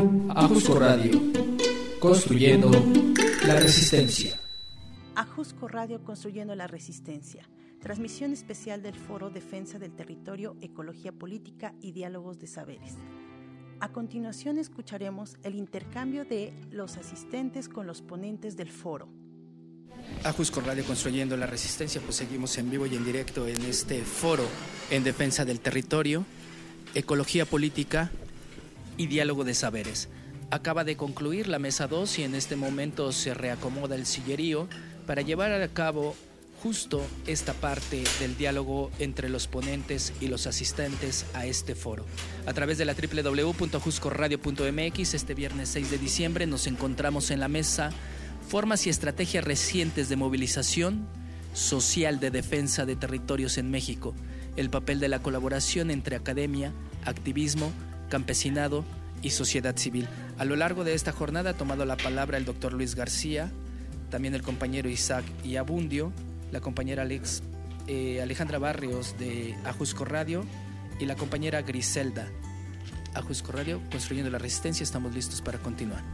Ajusco Radio, construyendo la resistencia. Ajusco Radio, construyendo la resistencia. Transmisión especial del Foro Defensa del Territorio, Ecología Política y Diálogos de Saberes. A continuación escucharemos el intercambio de los asistentes con los ponentes del foro. Ajusco Radio, construyendo la resistencia, pues seguimos en vivo y en directo en este foro en defensa del territorio, ecología política y diálogo de saberes. Acaba de concluir la mesa 2 y en este momento se reacomoda el sillerío para llevar a cabo justo esta parte del diálogo entre los ponentes y los asistentes a este foro. A través de la www.ajuscoradio.mx, este viernes 6 de diciembre nos encontramos en la mesa Formas y estrategias recientes de movilización social de defensa de territorios en México, el papel de la colaboración entre academia, activismo, campesinado y sociedad civil. A lo largo de esta jornada ha tomado la palabra el doctor Luis García, también el compañero Isaac Iabundio, la compañera Alejandra Barrios de Ajusco Radio y la compañera Griselda. Ajusco Radio, construyendo la resistencia, estamos listos para continuar.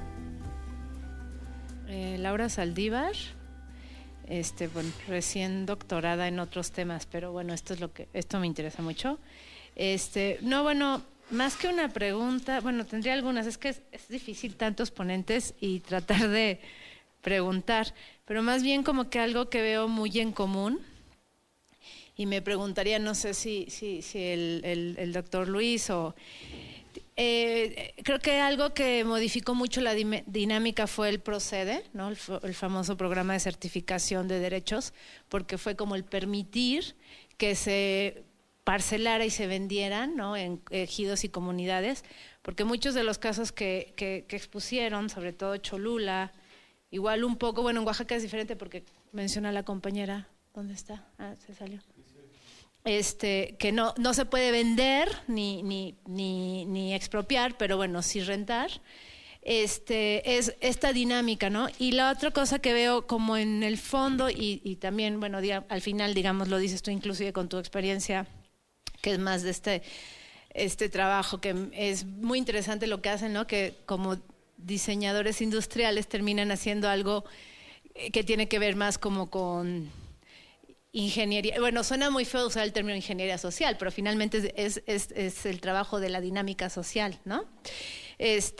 Laura Saldívar, recién doctorada en otros temas, pero bueno, esto me interesa mucho. Más que una pregunta, tendría algunas, es que es difícil tantos ponentes y tratar de preguntar, pero más bien como que algo que veo muy en común, y me preguntaría, no sé si el doctor Luis o... creo que algo que modificó mucho la dinámica fue el PROCEDE, ¿no? El famoso programa de certificación de derechos, porque fue como el permitir que se parcelara y se vendieran, ¿no? En ejidos y comunidades, porque muchos de los casos que expusieron, sobre todo Cholula, igual un poco, en Oaxaca es diferente porque menciona la compañera, ¿dónde está? Se salió. Que no se puede vender ni expropiar, pero sí rentar. Es esta dinámica, ¿no? Y la otra cosa que veo como en el fondo y también, al final, digamos, lo dices tú inclusive con tu experiencia, que es más de este trabajo, que es muy interesante lo que hacen, ¿no? Que como diseñadores industriales terminan haciendo algo que tiene que ver más como con ingeniería. Suena muy feo usar el término ingeniería social, pero finalmente es el trabajo de la dinámica social, ¿no? Es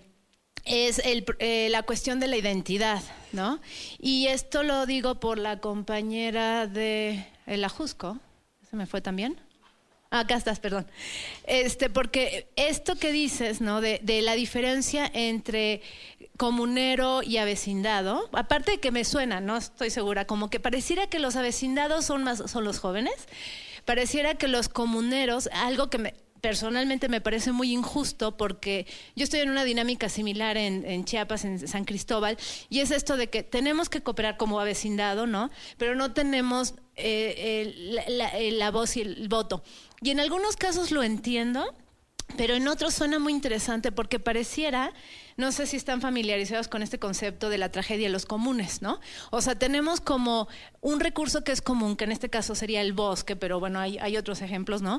la cuestión de la identidad, ¿no? Y esto lo digo por la compañera de el Ajusco. ¿Se me fue también? Acá estás, perdón. Porque esto que dices, ¿no? De la diferencia entre comunero y avecindado, aparte de que me suena, no estoy segura, como que pareciera que los avecindados son los jóvenes, pareciera que los comuneros, algo que personalmente me parece muy injusto, porque yo estoy en una dinámica similar en Chiapas, en San Cristóbal, y es esto de que tenemos que cooperar como avecindado, ¿no? Pero no tenemos la voz y el voto. Y en algunos casos lo entiendo, pero en otros suena muy interesante porque pareciera, no sé si están familiarizados con este concepto de la tragedia de los comunes, ¿no? O sea, tenemos como un recurso que es común, que en este caso sería el bosque, pero hay otros ejemplos, ¿no?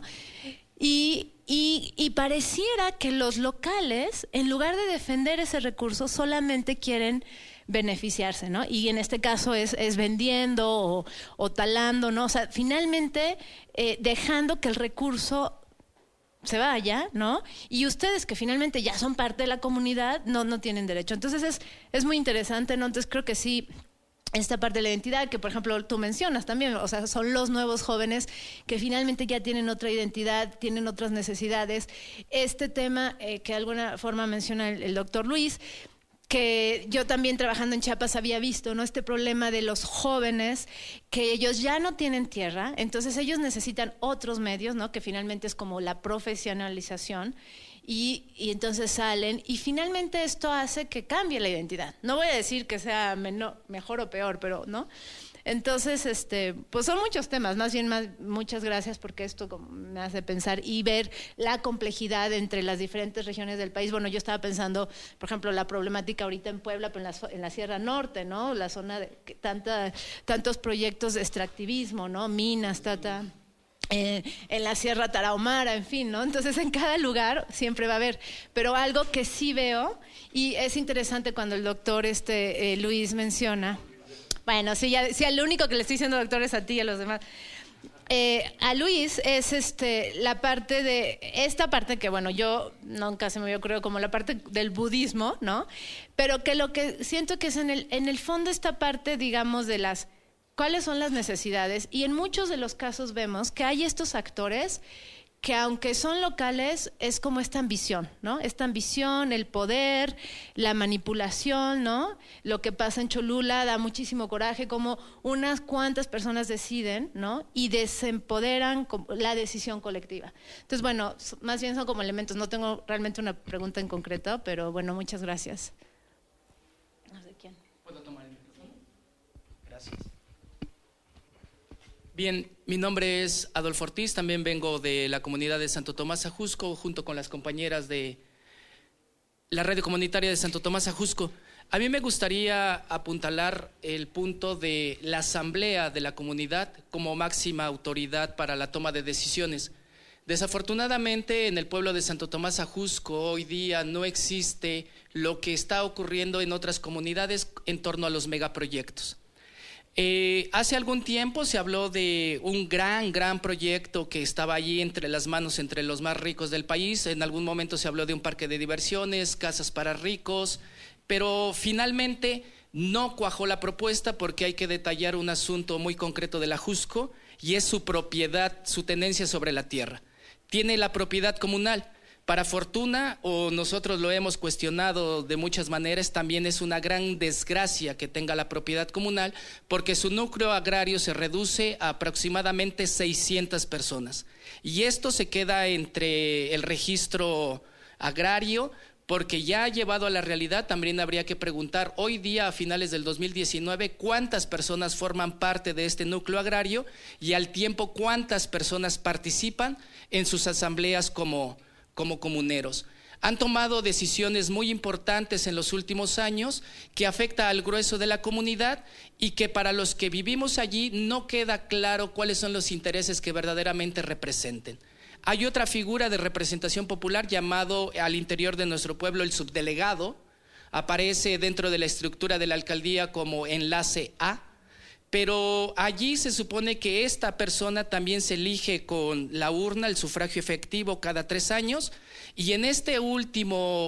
Y pareciera que los locales, en lugar de defender ese recurso, solamente quieren beneficiarse, ¿no? Y en este caso es vendiendo o talando, ¿no? O sea, finalmente dejando que el recurso se vaya, ¿no? Y ustedes que finalmente ya son parte de la comunidad no tienen derecho. Entonces es muy interesante, ¿no? Entonces creo que sí, esta parte de la identidad que por ejemplo tú mencionas también, o sea, son los nuevos jóvenes que finalmente ya tienen otra identidad, tienen otras necesidades. Este tema que de alguna forma menciona el doctor Luis, que yo también trabajando en Chiapas había visto, ¿no? Este problema de los jóvenes, que ellos ya no tienen tierra, entonces ellos necesitan otros medios, ¿no? Que finalmente es como la profesionalización, y entonces salen, y finalmente esto hace que cambie la identidad. No voy a decir que sea mejor o peor, pero ¿no? Entonces, pues son muchos temas, muchas gracias porque esto me hace pensar y ver la complejidad entre las diferentes regiones del país. Bueno, yo estaba pensando, por ejemplo, la problemática ahorita en Puebla, pero en la Sierra Norte, ¿no? La zona de tantos proyectos de extractivismo, ¿no? Minas, en la Sierra Tarahumara, en fin, ¿no? Entonces en cada lugar siempre va a haber, pero algo que sí veo, y es interesante cuando el doctor Luis menciona, bueno, sí, el único que le estoy diciendo doctor es a ti y a los demás, a Luis es la parte de, esta parte que bueno, yo nunca se me había ocurrido como la parte del budismo, ¿no? Pero que lo que siento que es en el fondo esta parte, digamos, de las cuáles son las necesidades, y en muchos de los casos vemos que hay estos actores que aunque son locales, es como esta ambición, ¿no? Esta ambición, el poder, la manipulación, ¿no? Lo que pasa en Cholula da muchísimo coraje, como unas cuantas personas deciden, ¿no? Y desempoderan la decisión colectiva. Entonces, bueno, más bien son como elementos. No tengo realmente una pregunta en concreto, pero bueno, muchas gracias. No sé quién. ¿Puedo tomar el micrófono? Gracias. Bien, mi nombre es Adolfo Ortiz, también vengo de la comunidad de Santo Tomás Ajusco, junto con las compañeras de la red comunitaria de Santo Tomás Ajusco. A mí me gustaría apuntalar el punto de la asamblea de la comunidad como máxima autoridad para la toma de decisiones. Desafortunadamente, en el pueblo de Santo Tomás Ajusco hoy día no existe lo que está ocurriendo en otras comunidades en torno a los megaproyectos. Hace algún tiempo se habló de un gran proyecto que estaba allí entre las manos, entre los más ricos del país. En algún momento se habló de un parque de diversiones, casas para ricos, pero finalmente no cuajó la propuesta porque hay que detallar un asunto muy concreto de la Ajusco, y es su propiedad, su tenencia sobre la tierra. Tiene la propiedad comunal. Para fortuna, o nosotros lo hemos cuestionado de muchas maneras, también es una gran desgracia que tenga la propiedad comunal, porque su núcleo agrario se reduce a aproximadamente 600 personas. Y esto se queda entre el registro agrario, porque ya llevado a la realidad también habría que preguntar hoy día, a finales del 2019, cuántas personas forman parte de este núcleo agrario, y al tiempo cuántas personas participan en sus asambleas como comuneros. Han tomado decisiones muy importantes en los últimos años que afecta al grueso de la comunidad, y que para los que vivimos allí no queda claro cuáles son los intereses que verdaderamente representen. Hay otra figura de representación popular llamado al interior de nuestro pueblo el subdelegado. Aparece dentro de la estructura de la alcaldía como enlace A, pero allí se supone que esta persona también se elige con la urna, el sufragio efectivo, cada 3 años, y en este último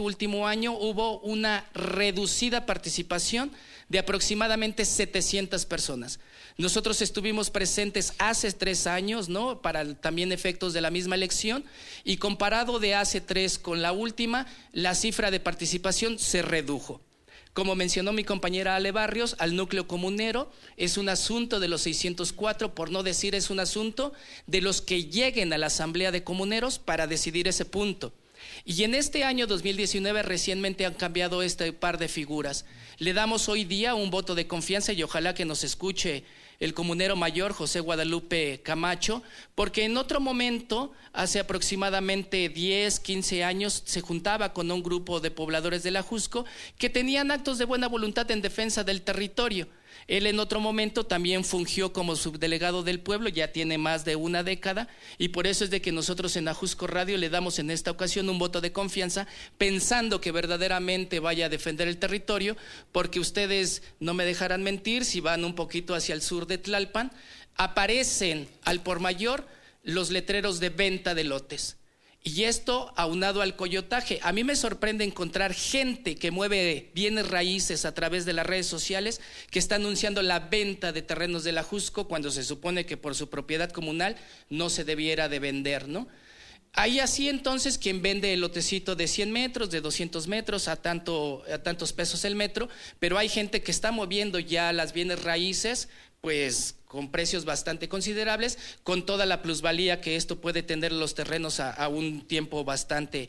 año hubo una reducida participación de aproximadamente 700 personas. Nosotros estuvimos presentes hace 3 años, ¿no? Para también efectos de la misma elección, y comparado de hace 3 con la última, la cifra de participación se redujo. Como mencionó mi compañera Ale Barrios, al núcleo comunero es un asunto de los 604, por no decir es un asunto de los que lleguen a la asamblea de comuneros para decidir ese punto. Y en este año 2019 recientemente han cambiado este par de figuras. Le damos hoy día un voto de confianza, y ojalá que nos escuche el comunero mayor José Guadalupe Camacho, porque en otro momento, hace aproximadamente 10, 15 años, se juntaba con un grupo de pobladores de la Ajusco que tenían actos de buena voluntad en defensa del territorio. Él en otro momento también fungió como subdelegado del pueblo, ya tiene más de una década, y por eso es de que nosotros en Ajusco Radio le damos en esta ocasión un voto de confianza, pensando que verdaderamente vaya a defender el territorio, porque ustedes no me dejarán mentir, si van un poquito hacia el sur de Tlalpan, aparecen al por mayor los letreros de venta de lotes. Y esto aunado al coyotaje. A mí me sorprende encontrar gente que mueve bienes raíces a través de las redes sociales que está anunciando la venta de terrenos de la Ajusco, cuando se supone que por su propiedad comunal no se debiera de vender, ¿no? Hay así entonces quien vende el lotecito de 100 metros, de 200 metros a tantos pesos el metro, pero hay gente que está moviendo ya las bienes raíces pues con precios bastante considerables, con toda la plusvalía que esto puede tener los terrenos a un tiempo bastante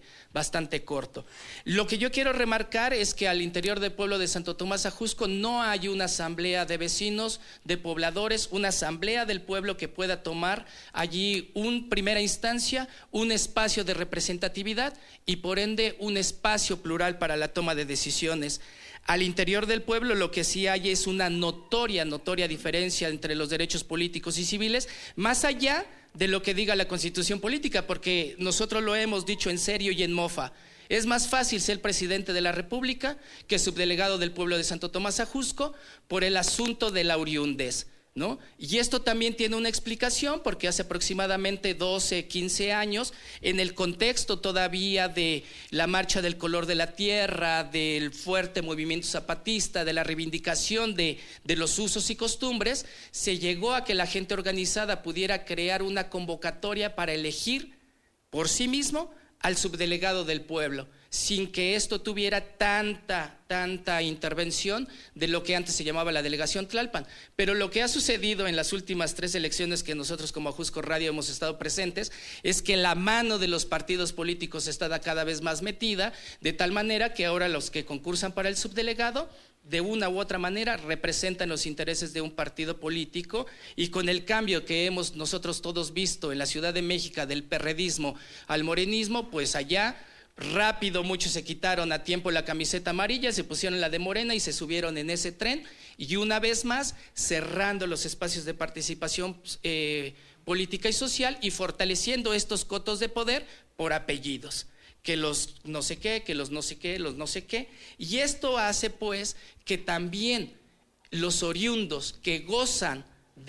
corto. Lo que yo quiero remarcar es que al interior del pueblo de Santo Tomás Ajusco no hay una asamblea de vecinos, de pobladores, una asamblea del pueblo que pueda tomar allí primera instancia, un espacio de representatividad y por ende un espacio plural para la toma de decisiones. Al interior del pueblo lo que sí hay es una notoria diferencia entre los derechos políticos y civiles, más allá de lo que diga la Constitución política, porque nosotros lo hemos dicho en serio y en mofa. Es más fácil ser presidente de la República que subdelegado del pueblo de Santo Tomás Ajusco por el asunto de la oriundez, ¿no? Y esto también tiene una explicación, porque hace aproximadamente 12, 15 años, en el contexto todavía de la marcha del color de la tierra, del fuerte movimiento zapatista, de la reivindicación de los usos y costumbres, se llegó a que la gente organizada pudiera crear una convocatoria para elegir por sí mismo al subdelegado del pueblo, sin que esto tuviera tanta intervención de lo que antes se llamaba la delegación Tlalpan. Pero lo que ha sucedido en las últimas 3 elecciones que nosotros como Ajusco Radio hemos estado presentes es que la mano de los partidos políticos está cada vez más metida, de tal manera que ahora los que concursan para el subdelegado de una u otra manera representan los intereses de un partido político, y con el cambio que hemos nosotros todos visto en la Ciudad de México del perredismo al morenismo, pues allá rápido muchos se quitaron a tiempo la camiseta amarilla, se pusieron la de Morena y se subieron en ese tren, y una vez más cerrando los espacios de participación política y social y fortaleciendo estos cotos de poder por apellidos, que los no sé qué, que los no sé qué, los no sé qué. Y esto hace pues que también los oriundos que gozan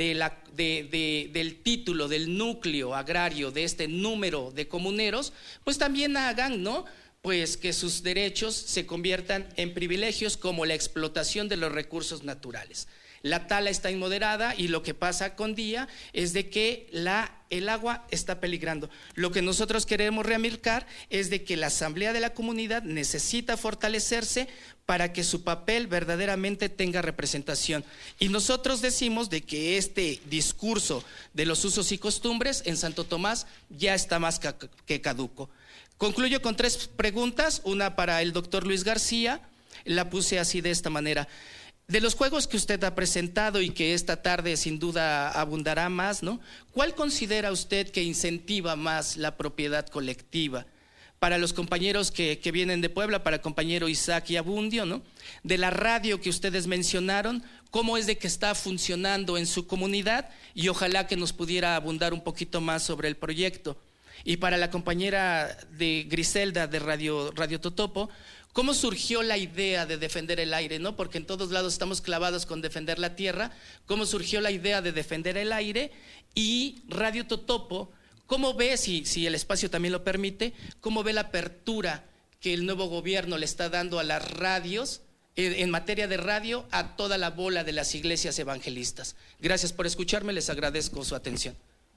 del título, del núcleo agrario, de este número de comuneros, pues también hagan, ¿no?, pues que sus derechos se conviertan en privilegios, como la explotación de los recursos naturales. La tala está inmoderada, y lo que pasa con día es de que el agua está peligrando. Lo que nosotros queremos remarcar es de que la asamblea de la comunidad necesita fortalecerse para que su papel verdaderamente tenga representación. Y nosotros decimos de que este discurso de los usos y costumbres en Santo Tomás ya está más que caduco. Concluyo con 3 preguntas, una para el doctor Luis García, la puse así de esta manera. De los juegos que usted ha presentado y que esta tarde sin duda abundará más, ¿no?, ¿cuál considera usted que incentiva más la propiedad colectiva? Para los compañeros que vienen de Puebla, para el compañero Isaac y Abundio, ¿no?, de la radio que ustedes mencionaron, ¿cómo es de que está funcionando en su comunidad? Y ojalá que nos pudiera abundar un poquito más sobre el proyecto. Y para la compañera de Griselda de Radio Totopo, ¿cómo surgió la idea de defender el aire, ¿no? Porque en todos lados estamos clavados con defender la tierra. ¿Cómo surgió la idea de defender el aire? Y Radio Totopo, ¿cómo ve, si el espacio también lo permite, cómo ve la apertura que el nuevo gobierno le está dando a las radios, en materia de radio, a toda la bola de las iglesias evangelistas? Gracias por escucharme, les agradezco su atención.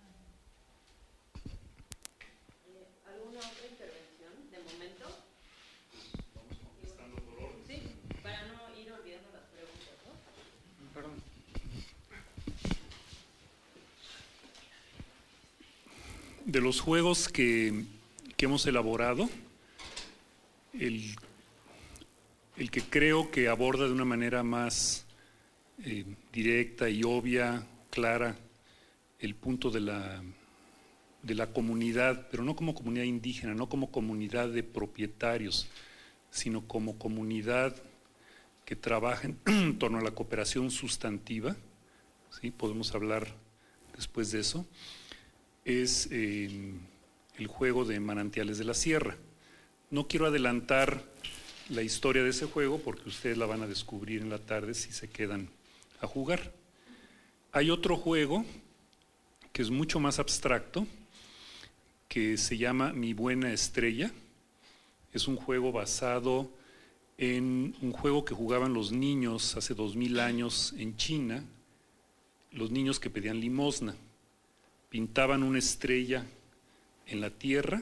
De los juegos que hemos elaborado, el que creo que aborda de una manera más directa y obvia, clara, el punto de la comunidad, pero no como comunidad indígena, no como comunidad de propietarios, sino como comunidad que trabaja en torno a la cooperación sustantiva, ¿sí? Podemos hablar después de eso. Es el juego de Manantiales de la Sierra. No quiero adelantar la historia de ese juego porque ustedes la van a descubrir en la tarde si se quedan a jugar. Hay otro juego que es mucho más abstracto, que se llama Mi Buena Estrella. Es un juego basado en un juego que jugaban los niños hace 2000 años en China, los niños que pedían limosna. Pintaban una estrella en la tierra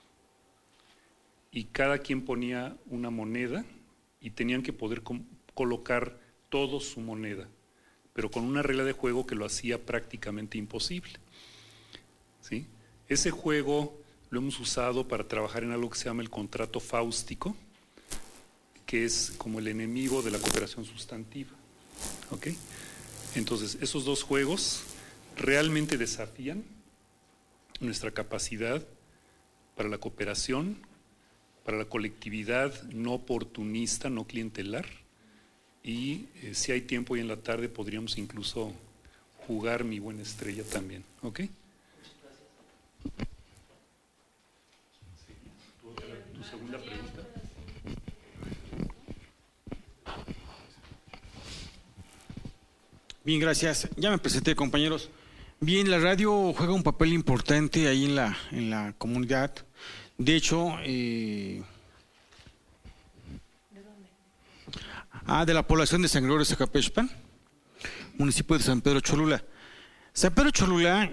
y cada quien ponía una moneda y tenían que poder colocar todos su moneda, pero con una regla de juego que lo hacía prácticamente imposible, ¿sí? Ese juego lo hemos usado para trabajar en algo que se llama el contrato fáustico, que es como el enemigo de la cooperación sustantiva, ¿ok? Entonces, esos 2 juegos realmente desafían nuestra capacidad para la cooperación, para la colectividad no oportunista, no clientelar, y si hay tiempo y en la tarde podríamos incluso jugar Mi Buena Estrella también, ¿ok? ¿Tu segunda pregunta? Bien, gracias. Ya me presenté, compañeros. Bien, la radio juega un papel importante ahí en la comunidad. De hecho, de la población de San Gregorio Zacapechpan, municipio de San Pedro Cholula. San Pedro Cholula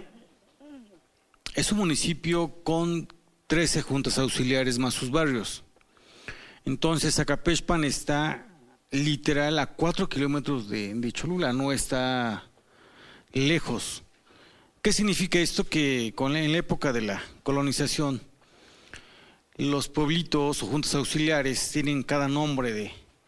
es un municipio con 13 juntas auxiliares más sus barrios. Entonces, Zacapechpan está literal a 4 kilómetros de Cholula, no está lejos. ¿Qué significa esto? Que en la época de la colonización, los pueblitos o juntas auxiliares tienen cada nombre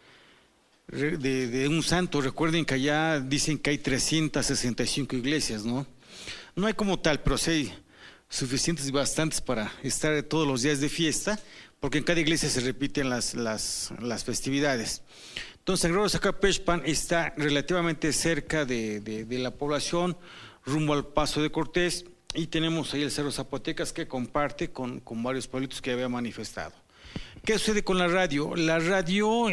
de un santo. Recuerden que allá dicen que hay 365 iglesias, ¿no? No hay como tal, pero sí hay suficientes y bastantes para estar todos los días de fiesta, porque en cada iglesia se repiten las festividades. Entonces, San Gregorio Zacapechpan está relativamente cerca de la población, rumbo al Paso de Cortés, y tenemos ahí el Cerro Zapotecas que comparte con varios pueblitos que había manifestado. ¿Qué sucede con la radio? La radio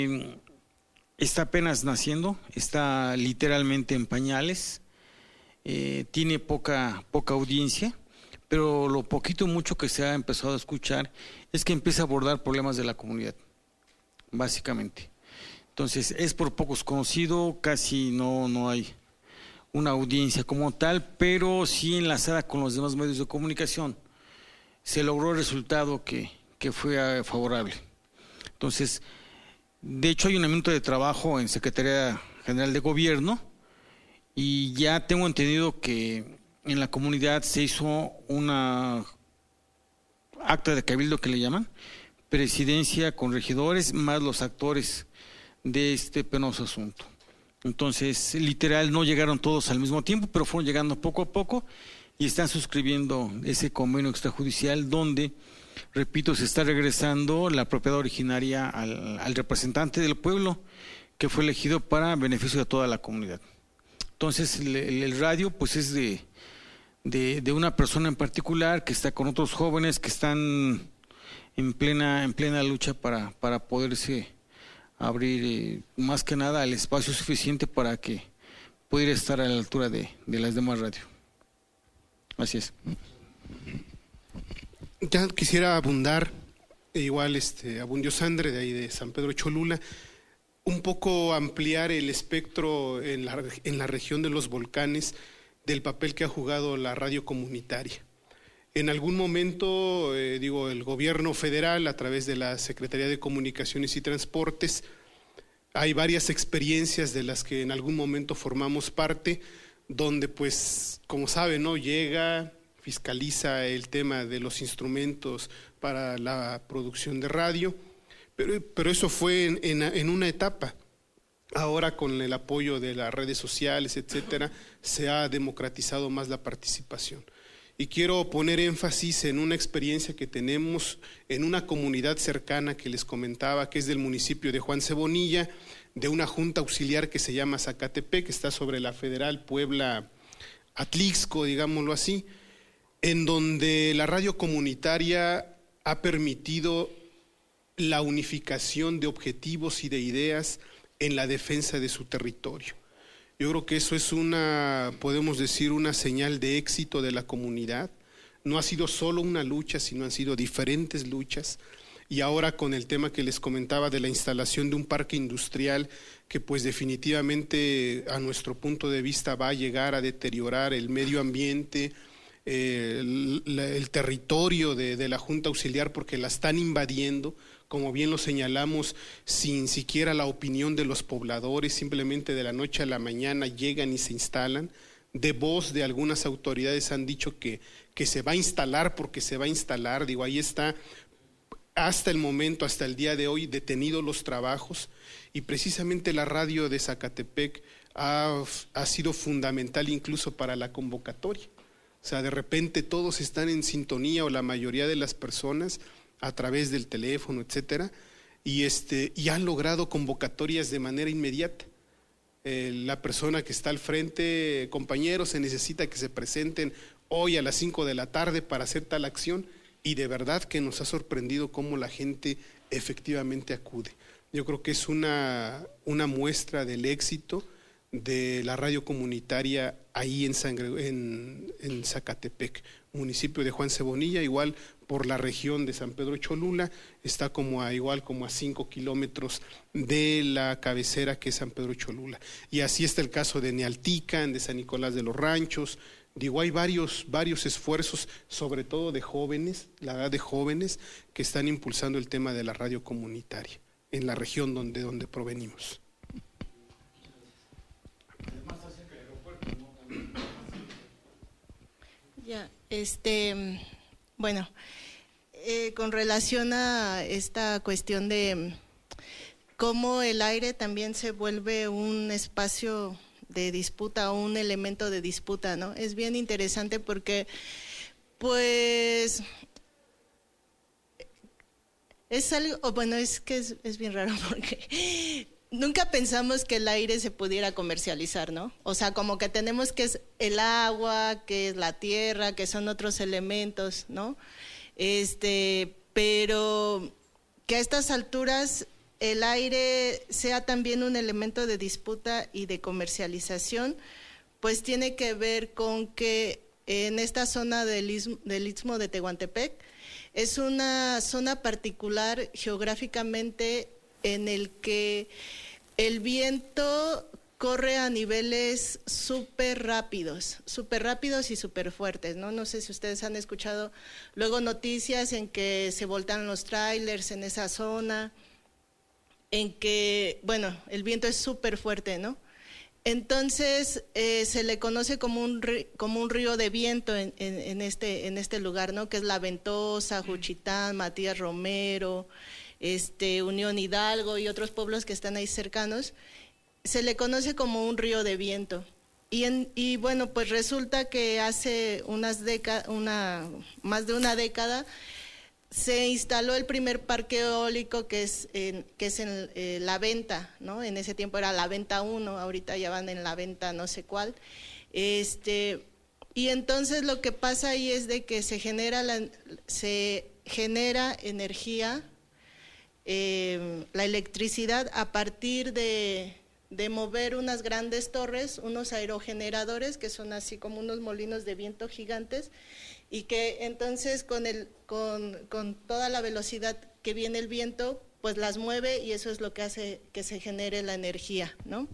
está apenas naciendo, está literalmente en pañales, tiene poca audiencia, pero lo poquito mucho que se ha empezado a escuchar es que empieza a abordar problemas de la comunidad, básicamente. Entonces, es por pocos conocido, casi no hay una audiencia como tal, pero sí enlazada con los demás medios de comunicación. Se logró el resultado que fue favorable. Entonces, de hecho hay un aumento de trabajo en Secretaría General de Gobierno y ya tengo entendido que en la comunidad se hizo una acta de cabildo que le llaman, presidencia con regidores más los actores de este penoso asunto. Entonces, literal, no llegaron todos al mismo tiempo, pero fueron llegando poco a poco y están suscribiendo ese convenio extrajudicial donde, repito, se está regresando la propiedad originaria al representante del pueblo que fue elegido para beneficio de toda la comunidad. Entonces, el radio pues es de una persona en particular que está con otros jóvenes que están en plena lucha para poderse abrir más que nada el espacio suficiente para que pudiera estar a la altura de las demás radios. Así es. Ya quisiera abundar, igual abundió Sandre de ahí de San Pedro Cholula, un poco ampliar el espectro en la región de los volcanes del papel que ha jugado la radio comunitaria. En algún momento, el gobierno federal, a través de la Secretaría de Comunicaciones y Transportes, hay varias experiencias de las que en algún momento formamos parte, donde pues, como saben, ¿no?, llega, fiscaliza el tema de los instrumentos para la producción de radio, pero eso fue en una etapa. Ahora, con el apoyo de las redes sociales, etcétera, se ha democratizado más la participación. Y quiero poner énfasis en una experiencia que tenemos en una comunidad cercana que les comentaba, que es del municipio de Juan Cebonilla, de una junta auxiliar que se llama Zacatepec, que está sobre la Federal Puebla-Atlixco, digámoslo así, en donde la radio comunitaria ha permitido la unificación de objetivos y de ideas en la defensa de su territorio. Yo creo que eso es podemos decir, una señal de éxito de la comunidad. No ha sido solo una lucha, sino han sido diferentes luchas. Y ahora con el tema que les comentaba de la instalación de un parque industrial que pues definitivamente a nuestro punto de vista va a llegar a deteriorar el medio ambiente, el territorio de la Junta Auxiliar, porque la están invadiendo, como bien lo señalamos, sin siquiera la opinión de los pobladores, simplemente de la noche a la mañana llegan y se instalan. De voz de algunas autoridades han dicho que se va a instalar porque se va a instalar. Ahí está hasta el momento, hasta el día de hoy, detenidos los trabajos, y precisamente la radio de Zacatepec ha sido fundamental incluso para la convocatoria. O sea, de repente todos están en sintonía, o la mayoría de las personas, a través del teléfono, etcétera, y han logrado convocatorias de manera inmediata. La persona que está al frente, compañeros, se necesita que se presenten hoy a las 5 de la tarde para hacer tal acción, y de verdad que nos ha sorprendido cómo la gente efectivamente acude. Yo creo que es una muestra del éxito de la radio comunitaria ahí en Zacatepec, municipio de Juan Cebonilla, igual por la región de San Pedro Cholula, está igual como a 5 kilómetros de la cabecera que es San Pedro Cholula. Y así está el caso de Nealtican, de San Nicolás de los Ranchos. Digo, hay varios esfuerzos, sobre todo de jóvenes, la edad de jóvenes, que están impulsando el tema de la radio comunitaria en la región donde provenimos. Ya, bueno, con relación a esta cuestión de cómo el aire también se vuelve un espacio de disputa, un elemento de disputa, ¿no? Es bien interesante porque, pues, es algo, bueno, es que es bien raro porque nunca pensamos que el aire se pudiera comercializar, ¿no? O sea, como que tenemos que es el agua, que es la tierra, que son otros elementos, ¿no? Pero que a estas alturas el aire sea también un elemento de disputa y de comercialización, pues tiene que ver con que en esta zona del Istmo de Tehuantepec es una zona particular geográficamente en el que el viento corre a niveles súper rápidos y súper fuertes, ¿no? No sé si ustedes han escuchado luego noticias en que se voltean los tráilers en esa zona, en que, bueno, el viento es súper fuerte, ¿no? Entonces se le conoce como un río de viento en este lugar, ¿no? Que es La Ventosa, Juchitán, Matías Romero, Unión Hidalgo y otros pueblos que están ahí cercanos. Se le conoce como un río de viento. Y bueno, pues resulta que hace más de una década se instaló el primer parque eólico que es en La Venta, ¿no? En ese tiempo era La Venta 1, ahorita ya van en La Venta no sé cuál. Y entonces lo que pasa ahí es de que se genera energía, la electricidad a partir de mover unas grandes torres, unos aerogeneradores que son así como unos molinos de viento gigantes, y que entonces con toda la velocidad que viene el viento, pues las mueve, y eso es lo que hace que se genere la energía, ¿no?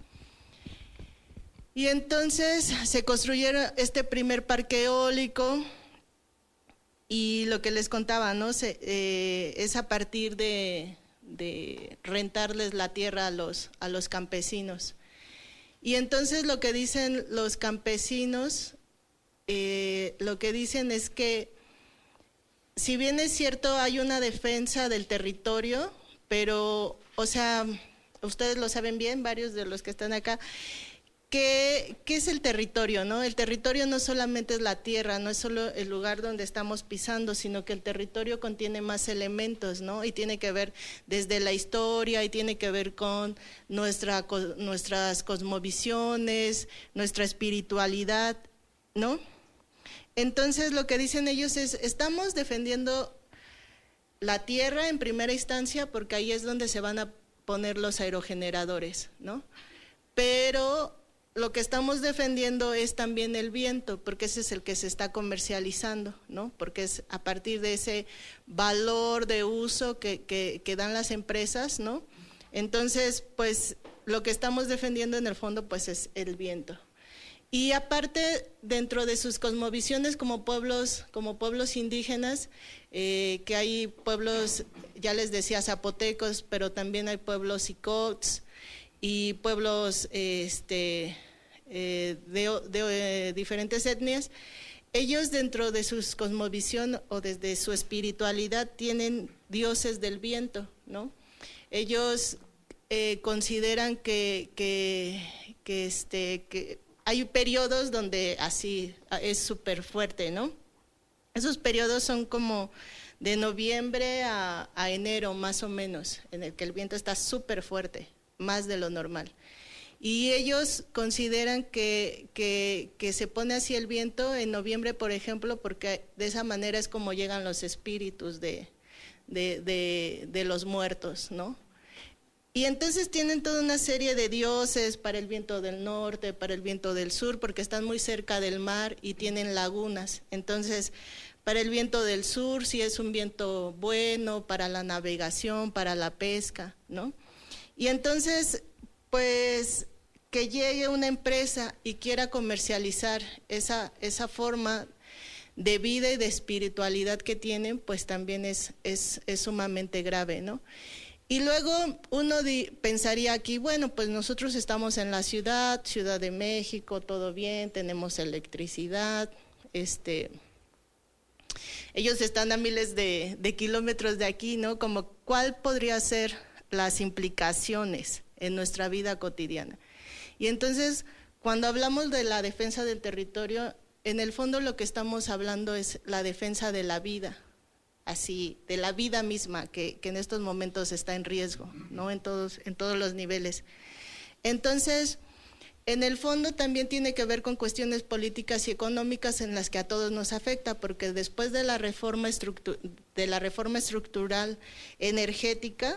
Y entonces se construyeron este primer parque eólico, y lo que les contaba, ¿no? Es a partir de rentarles la tierra a los campesinos. Y entonces lo que dicen los campesinos, lo que dicen es que si bien es cierto hay una defensa del territorio, pero, o sea, ustedes lo saben bien, varios de los que están acá, ¿qué es el territorio, no? El territorio no solamente es la tierra, no es solo el lugar donde estamos pisando, sino que el territorio contiene más elementos, ¿no? Y tiene que ver desde la historia, y tiene que ver con nuestras cosmovisiones, nuestra espiritualidad, ¿no? Entonces lo que dicen ellos es, estamos defendiendo la tierra en primera instancia porque ahí es donde se van a poner los aerogeneradores, ¿no? Pero lo que estamos defendiendo es también el viento, porque ese es el que se está comercializando, ¿no? Porque es a partir de ese valor de uso que dan las empresas, ¿no? Entonces, pues lo que estamos defendiendo en el fondo pues es el viento. Y aparte, dentro de sus cosmovisiones como pueblos indígenas, que hay pueblos, ya les decía, zapotecos, pero también hay pueblos icots y pueblos de diferentes etnias. Ellos dentro de su cosmovisión o desde su espiritualidad tienen dioses del viento, ¿no? Ellos consideran que hay periodos donde así es súper fuerte, ¿no? Esos periodos son como de noviembre a enero más o menos, en el que el viento está súper fuerte, más de lo normal. Y ellos consideran que se pone así el viento en noviembre, por ejemplo, porque de esa manera es como llegan los espíritus de los muertos, ¿no? Y entonces tienen toda una serie de dioses para el viento del norte, para el viento del sur, porque están muy cerca del mar y tienen lagunas. Entonces, para el viento del sur sí es un viento bueno, para la navegación, para la pesca, ¿no? Y entonces, pues, que llegue una empresa y quiera comercializar esa forma de vida y de espiritualidad que tienen, pues también es sumamente grave, ¿no? Y luego uno pensaría aquí, bueno, pues nosotros estamos en la Ciudad de México, todo bien, tenemos electricidad, ellos están a miles de kilómetros de aquí, ¿no? Como, ¿cuál podría ser las implicaciones en nuestra vida cotidiana? Y entonces, cuando hablamos de la defensa del territorio, en el fondo lo que estamos hablando es la defensa de la vida, así, de la vida misma, que en estos momentos está en riesgo, ¿no? En todos los niveles. Entonces, en el fondo también tiene que ver con cuestiones políticas y económicas en las que a todos nos afecta, porque después de la reforma estructural energética,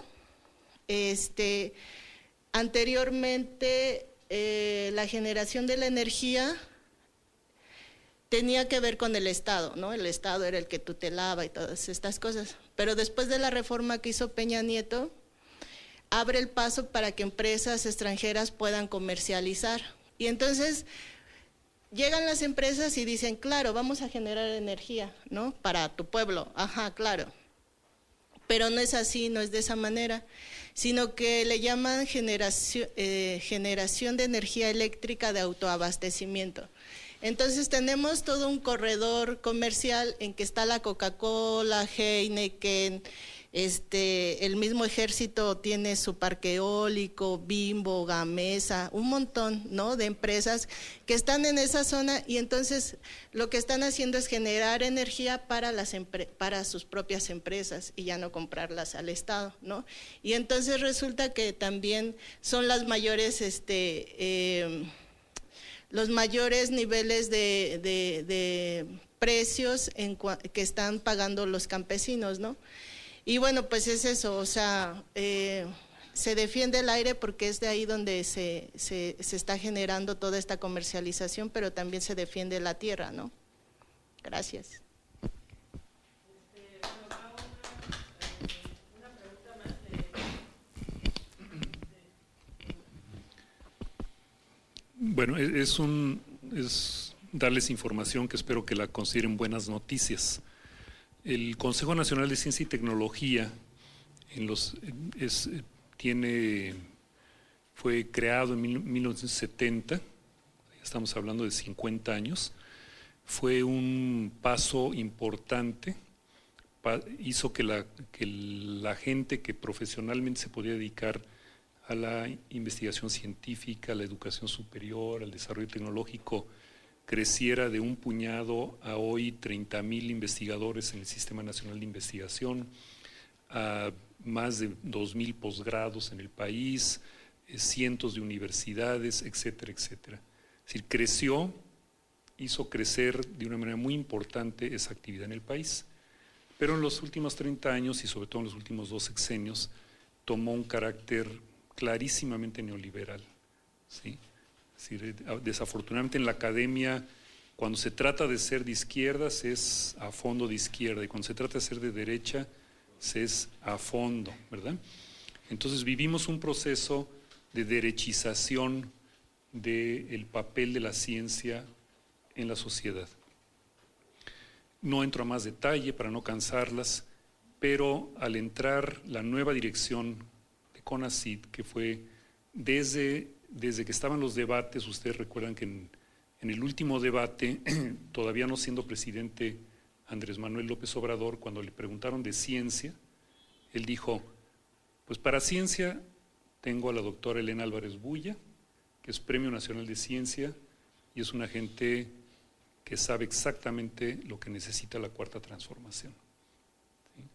anteriormente la generación de la energía tenía que ver con el Estado, ¿no? El Estado era el que tutelaba y todas estas cosas. Pero después de la reforma que hizo Peña Nieto, abre el paso para que empresas extranjeras puedan comercializar. Y entonces llegan las empresas y dicen, claro, vamos a generar energía, ¿no? Para tu pueblo, ajá, claro. Pero no es así, no es de esa manera, sino que le llaman generación de energía eléctrica de autoabastecimiento. Entonces tenemos todo un corredor comercial en que está la Coca-Cola, Heineken, el mismo Ejército tiene su parque eólico, Bimbo, Gamesa, un montón, ¿no?, de empresas que están en esa zona, y entonces lo que están haciendo es generar energía para sus propias empresas y ya no comprarlas al Estado, ¿no? Y entonces resulta que también son las mayores los mayores niveles de precios que están pagando los campesinos, ¿no? Y bueno, pues es eso, o sea, se defiende el aire porque es de ahí donde se está generando toda esta comercialización, pero también se defiende la tierra, ¿no? Gracias. Bueno, es darles información que espero que la consideren buenas noticias. El Consejo Nacional de Ciencia y Tecnología fue creado en 1970, estamos hablando de 50 años, fue un paso importante, hizo que la gente que profesionalmente se podía dedicar a la investigación científica, a la educación superior, al desarrollo tecnológico, creciera de un puñado a hoy 30,000 investigadores en el Sistema Nacional de Investigación, a más de 2,000 posgrados en el país, cientos de universidades, etcétera, etcétera. Es decir, hizo crecer de una manera muy importante esa actividad en el país. Pero en los últimos 30 años y sobre todo en los últimos 2 sexenios tomó un carácter clarísimamente neoliberal, ¿sí? Es decir, desafortunadamente en la academia, cuando se trata de ser de izquierdas es a fondo de izquierda, y cuando se trata de ser de derecha es a fondo, ¿verdad? Entonces vivimos un proceso de derechización del papel de la ciencia en la sociedad. No entro a más detalle para no cansarlas, pero al entrar la nueva dirección de CONACYT, que fue desde que estaban los debates, ustedes recuerdan que en el último debate, todavía no siendo presidente Andrés Manuel López Obrador, cuando le preguntaron de ciencia, él dijo, pues para ciencia tengo a la doctora Elena Álvarez Bulla, que es Premio Nacional de Ciencia y es una gente que sabe exactamente lo que necesita la Cuarta Transformación. ¿Sí?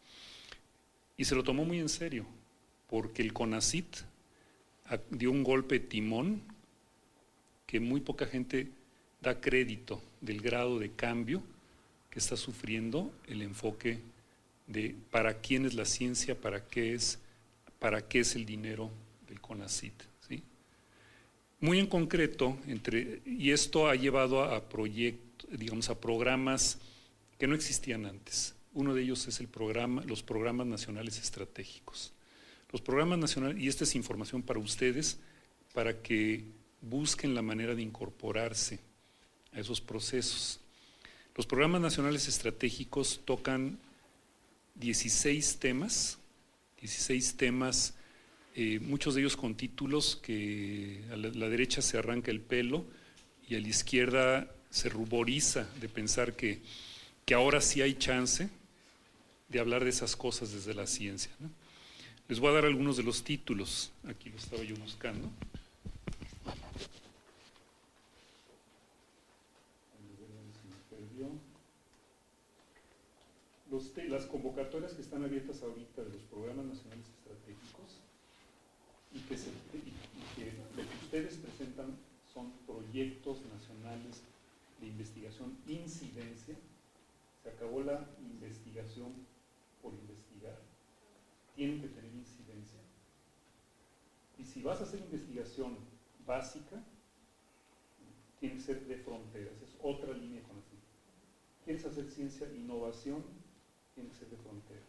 Y se lo tomó muy en serio, porque el CONACYT dio un golpe de timón que muy poca gente da crédito del grado de cambio que está sufriendo el enfoque de para quién es la ciencia, para qué es el dinero del CONACYT, ¿sí? Muy en concreto, y esto ha llevado a proyectos, digamos, a programas que no existían antes. Uno de ellos es los programas nacionales estratégicos. Los programas nacionales, y esta es información para ustedes, para que busquen la manera de incorporarse a esos procesos. Los programas nacionales estratégicos tocan 16 temas, muchos de ellos con títulos que a la derecha se arranca el pelo y a la izquierda se ruboriza de pensar que ahora sí hay chance de hablar de esas cosas desde la ciencia, ¿no? Les voy a dar algunos de los títulos, aquí lo estaba yo buscando. Las convocatorias que están abiertas ahorita de los programas nacionales estratégicos y que lo que ustedes presentan son proyectos nacionales de investigación incidencia. Se acabó la investigación por investigar, tienen que tener incidencia. Y si vas a hacer investigación básica, tiene que ser de fronteras, es otra línea con así. ¿Quieres hacer ciencia, innovación? Tiene que ser de frontera.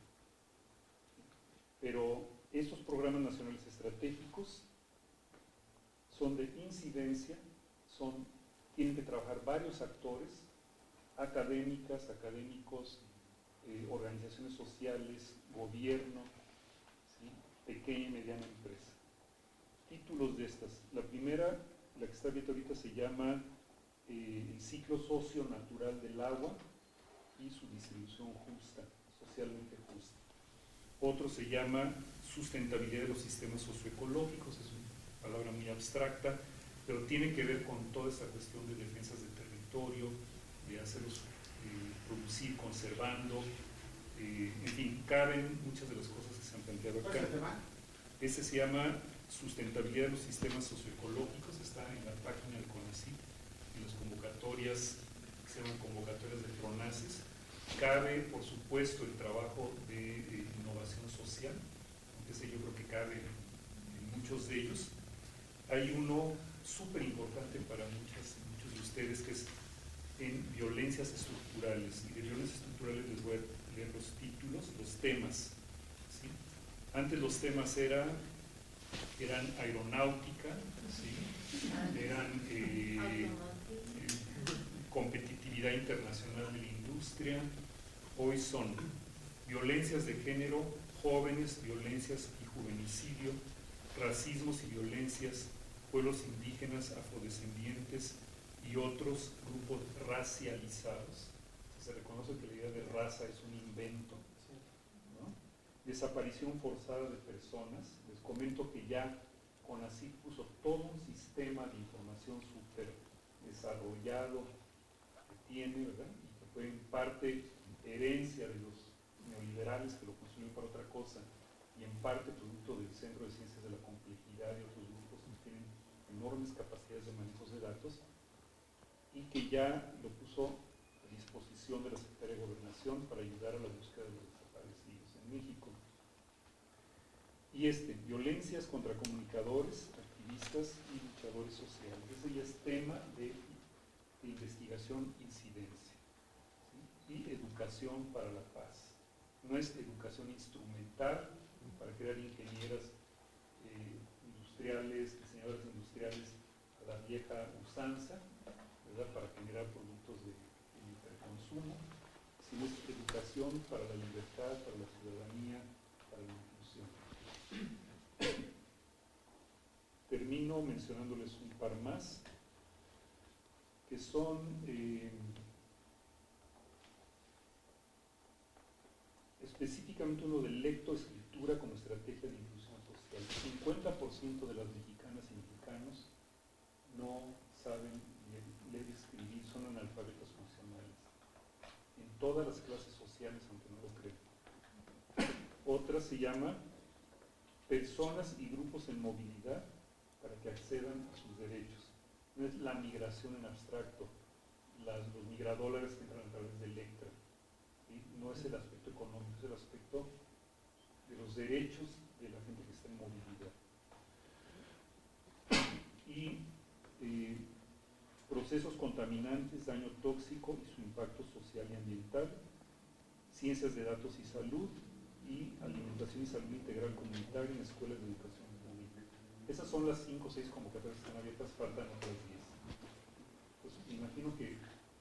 Pero estos programas nacionales estratégicos son de incidencia, tienen que trabajar varios actores, académicas, académicos, organizaciones sociales, gobierno, ¿sí? Pequeña y mediana empresa. Títulos de estas. La primera, la que está abierta ahorita, se llama El ciclo socio-natural del agua y su distribución justa, socialmente justa. Otro se llama Sustentabilidad de los sistemas socioecológicos, es una palabra muy abstracta, pero tiene que ver con toda esta cuestión de defensas del territorio, de hacerlos producir conservando, en fin, caben muchas de las cosas que se han planteado acá. ¿Cuál es el tema? Este se llama Sustentabilidad de los sistemas socioecológicos, está en la página del CONACYT, en las convocatorias, que se llaman convocatorias de PRONACES. Cabe, por supuesto, el trabajo de innovación social, aunque ese yo creo que cabe en muchos de ellos. Hay uno súper importante para muchos de ustedes, que es en violencias estructurales. Y de violencias estructurales les voy a leer los títulos, los temas, ¿sí? Antes los temas eran aeronáutica, ¿sí? Eran competitividad internacional de la industria. Hoy son violencias de género, jóvenes, violencias y juvenicidio, racismos y violencias, pueblos indígenas, afrodescendientes y otros grupos racializados. Se reconoce que la idea de raza es un invento, ¿no? Desaparición forzada de personas. Les comento que ya CONACYT puso todo un sistema de información súper desarrollado que tiene, ¿verdad? Y que fue en parte herencia de los neoliberales que lo construyeron para otra cosa, y en parte producto del Centro de Ciencias de la Complejidad y otros grupos que tienen enormes capacidades de manejo de datos, y que ya lo puso a disposición de la Secretaría de Gobernación para ayudar a la búsqueda de los desaparecidos en México. Y violencias contra comunicadores, activistas y luchadores sociales. Ese ya es tema de investigación incidencia, ¿sí? Y educación para la paz. No es educación instrumental para crear ingenieras industriales, diseñadoras industriales a la vieja usanza, ¿verdad? Para generar productos de hiperconsumo, sino es educación para la libertad, para la ciudadanía, para la inclusión. Termino mencionándoles un par más, que son específicamente uno de lectoescritura como estrategia de inclusión social. El 50% de las mexicanas y mexicanos no saben leer y escribir, son analfabetos funcionales, en todas las clases sociales, aunque no lo crean. Otras se llama Personas y grupos en movilidad para que accedan a sus derechos. No es la migración en abstracto, los migradólares que entran a través de Electra. ¿Sí? No es el aspecto económico, es el aspecto de los derechos de la gente que está en movilidad. Y procesos contaminantes, daño tóxico y su impacto social y ambiental, ciencias de datos y salud, y alimentación y salud integral comunitaria en escuelas de educación pública. Esas son las 5 o 6 convocatorias que están abiertas, faltan otras 10. Pues me imagino que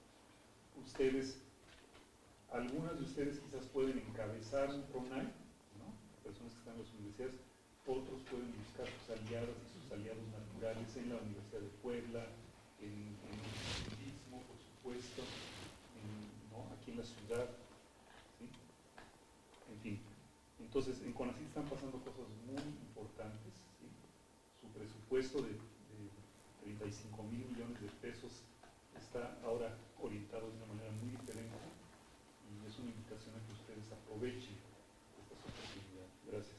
algunas de ustedes quizás pueden encabezar un PRONAI, ¿no? Personas que están en las universidades, otros pueden buscar sus aliadas y sus aliados naturales en la Universidad de Puebla, en el Istmo, por supuesto, ¿no? Aquí en la ciudad, ¿sí? En fin. Entonces, en CONACYT están pasando cosas muy importantes, ¿sí? Su presupuesto de 35 mil millones de pesos está ahora orientado de una manera muy diferente y es una invitación a que ustedes aprovechen estas oportunidades. Gracias.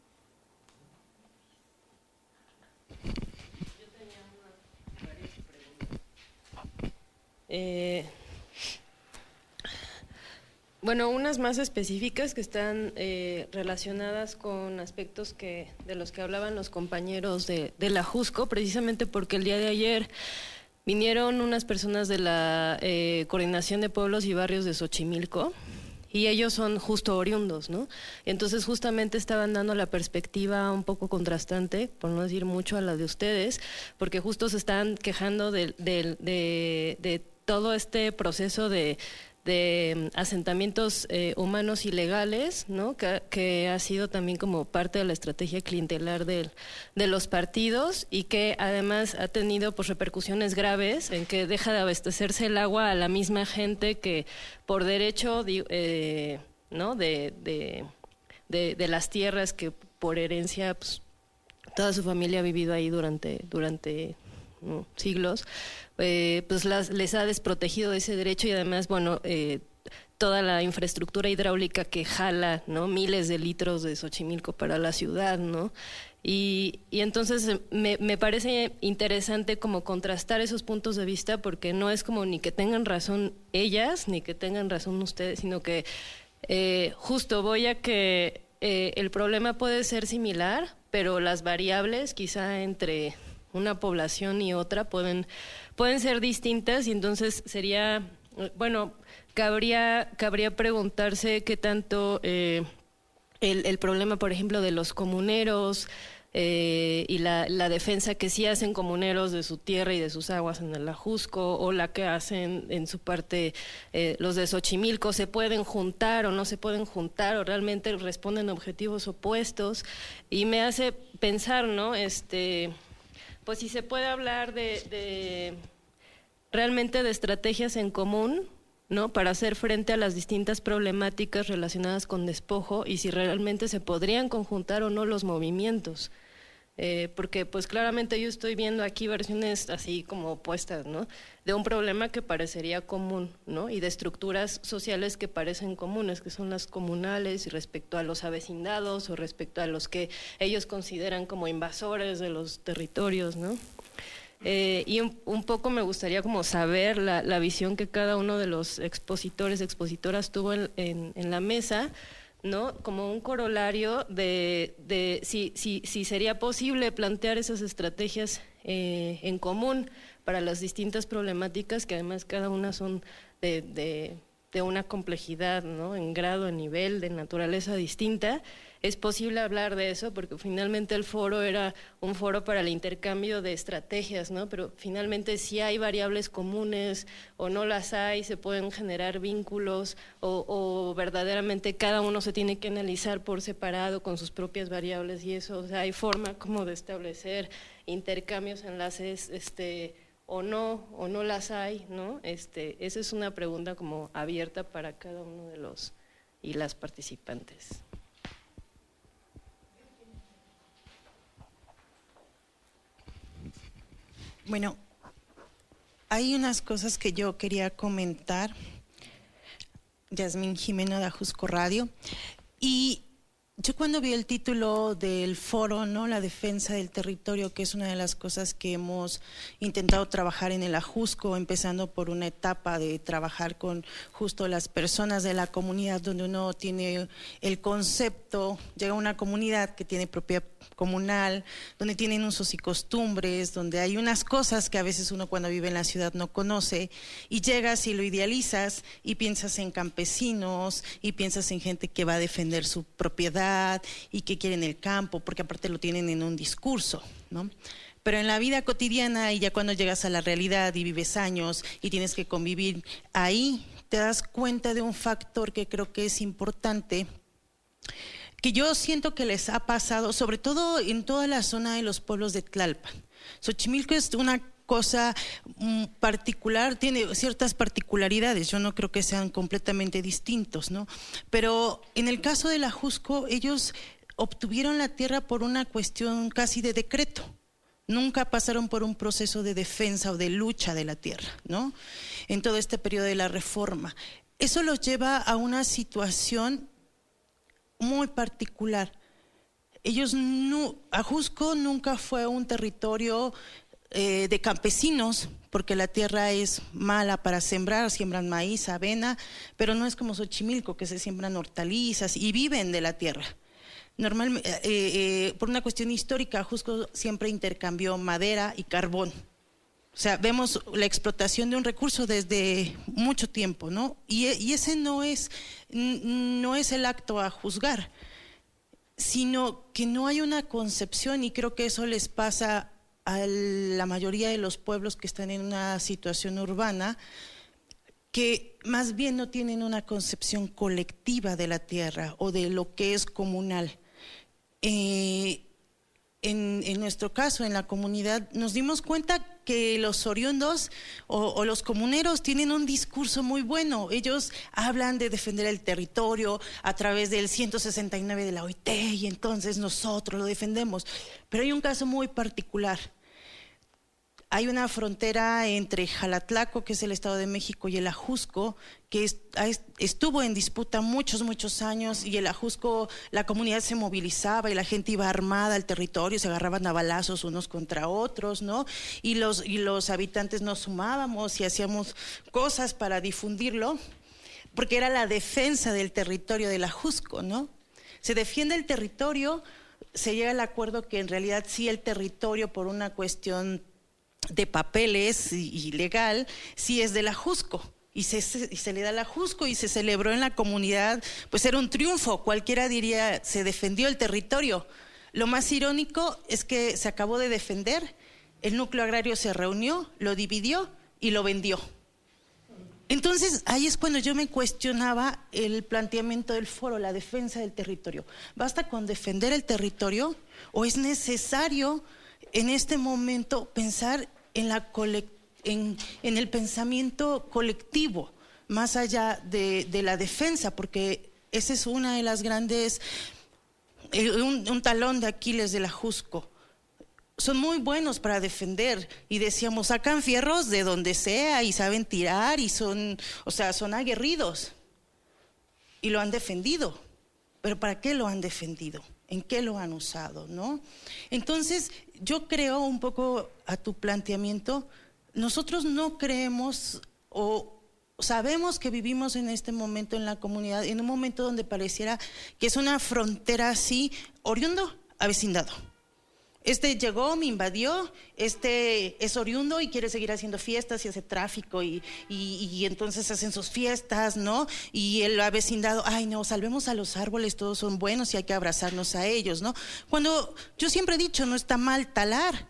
Yo tenía varias preguntas. Bueno, unas más específicas que están relacionadas con aspectos de los que hablaban los compañeros de la JUSCO, precisamente porque el día de ayer vinieron unas personas de la Coordinación de Pueblos y Barrios de Xochimilco, y ellos son justo oriundos, ¿no? Entonces justamente estaban dando la perspectiva un poco contrastante, por no decir mucho a la de ustedes, porque justo se están quejando de todo este proceso de asentamientos humanos ilegales, ¿no? Que ha sido también como parte de la estrategia clientelar de los partidos, y que además ha tenido pues repercusiones graves en que deja de abastecerse el agua a la misma gente que por derecho ¿no? de las tierras que por herencia pues, toda su familia ha vivido ahí durante ¿no? siglos, pues les ha desprotegido de ese derecho, y además, bueno, toda la infraestructura hidráulica que jala, ¿no? Miles de litros de Xochimilco para la ciudad, ¿no? Y entonces me parece interesante como contrastar esos puntos de vista, porque no es como ni que tengan razón ellas, ni que tengan razón ustedes, sino que justo voy a que el problema puede ser similar, pero las variables quizá entre una población y otra pueden ser distintas, y entonces sería, bueno, cabría preguntarse qué tanto el problema, por ejemplo, de los comuneros y la defensa que sí hacen comuneros de su tierra y de sus aguas en el Ajusco, o la que hacen en su parte los de Xochimilco, ¿se pueden juntar o no se pueden juntar, o realmente responden a objetivos opuestos? Y me hace pensar, ¿no?, pues si se puede hablar realmente de estrategias en común, ¿no?, para hacer frente a las distintas problemáticas relacionadas con despojo, y si realmente se podrían conjuntar o no los movimientos. Porque pues claramente yo estoy viendo aquí versiones así como opuestas, ¿no?, de un problema que parecería común, ¿no?, y de estructuras sociales que parecen comunes, que son las comunales, y respecto a los avecindados o respecto a los que ellos consideran como invasores de los territorios, ¿no? Y un poco me gustaría como saber la visión que cada uno de los expositores, expositoras tuvo en la mesa, ¿no?, como un corolario de si sería posible plantear esas estrategias en común para las distintas problemáticas, que además cada una son de una complejidad, ¿no?, en grado, en nivel, de naturaleza distinta. Es posible hablar de eso porque finalmente el foro era un foro para el intercambio de estrategias, ¿no? Pero finalmente si hay variables comunes o no las hay, se pueden generar vínculos, o verdaderamente cada uno se tiene que analizar por separado con sus propias variables, y eso, o sea, hay forma como de establecer intercambios, enlaces, o no las hay, ¿no? Esa es una pregunta como abierta para cada uno de los y las participantes. Bueno, hay unas cosas que yo quería comentar. Yasmín Jimeno de Ajusco Radio. Y Yo cuando vi el título del foro, ¿no? La defensa del territorio, que es una de las cosas que hemos intentado trabajar en el Ajusco, empezando por una etapa de trabajar con justo las personas de la comunidad, donde uno tiene el concepto, llega a una comunidad que tiene propiedad comunal, donde tienen usos y costumbres, donde hay unas cosas que a veces uno cuando vive en la ciudad no conoce, y llegas y lo idealizas y piensas en campesinos y piensas en gente que va a defender su propiedad y que quieren el campo, porque aparte lo tienen en un discurso, ¿no? Pero en la vida cotidiana, y ya cuando llegas a la realidad y vives años y tienes que convivir ahí, te das cuenta de un factor que creo que es importante, que yo siento que les ha pasado, sobre todo en toda la zona de los pueblos de Tlalpan. Xochimilco es una cosa particular, tiene ciertas particularidades, yo no creo que sean completamente distintos, ¿no? Pero en el caso del Ajusco, ellos obtuvieron la tierra por una cuestión casi de decreto. Nunca pasaron por un proceso de defensa o de lucha de la tierra, ¿no? En todo este periodo de la reforma. Eso los lleva a una situación muy particular. Ajusco nunca fue un territorio de campesinos, porque la tierra es mala para sembrar, siembran maíz, avena, pero no es como Xochimilco, que se siembran hortalizas y viven de la tierra. Normalmente, por una cuestión histórica, Ajusco siempre intercambió madera y carbón. O sea, vemos la explotación de un recurso desde mucho tiempo, ¿no? Y ese no es el acto a juzgar, sino que no hay una concepción, y creo que eso les pasa a la mayoría de los pueblos que están en una situación urbana, que más bien no tienen una concepción colectiva de la tierra o de lo que es comunal. En nuestro caso, en la comunidad, nos dimos cuenta que los oriundos o los comuneros tienen un discurso muy bueno. Ellos hablan de defender el territorio a través del 169 de la OIT, y entonces nosotros lo defendemos. Pero hay un caso muy particular. Hay una frontera entre Jalatlaco, que es el Estado de México, y el Ajusco, que estuvo en disputa muchos años, y el Ajusco, la comunidad se movilizaba y la gente iba armada al territorio, se agarraban a balazos unos contra otros, ¿no? Y los habitantes nos sumábamos y hacíamos cosas para difundirlo, porque era la defensa del territorio del Ajusco, ¿no? Se defiende el territorio, se llega al acuerdo que en realidad sí el territorio, por una cuestión de papeles y legal, sí es del Ajusco, y se le da al Ajusco y se celebró en la comunidad, pues era un triunfo, cualquiera diría, se defendió el territorio. Lo más irónico es que se acabó de defender, el núcleo agrario se reunió, lo dividió y lo vendió. Entonces ahí es cuando yo me cuestionaba el planteamiento del foro, la defensa del territorio. ¿Basta con defender el territorio o es necesario en este momento pensar en el pensamiento colectivo, más allá de la defensa? Porque esa es una de las grandes, un talón de Aquiles del Ajusco. Son muy buenos para defender, y decíamos, sacan fierros de donde sea y saben tirar, y son aguerridos y lo han defendido. Pero ¿para qué lo han defendido? ¿En qué lo han usado, no? Entonces, yo creo un poco a tu planteamiento, nosotros no creemos o sabemos que vivimos en este momento en la comunidad, en un momento donde pareciera que es una frontera así, oriundo a vecindado. Este llegó, me invadió, este es oriundo y quiere seguir haciendo fiestas y hace tráfico y entonces hacen sus fiestas, ¿no? Y el vecindado, ay no, salvemos a los árboles, todos son buenos y hay que abrazarnos a ellos, ¿no? Cuando yo siempre he dicho, no está mal talar.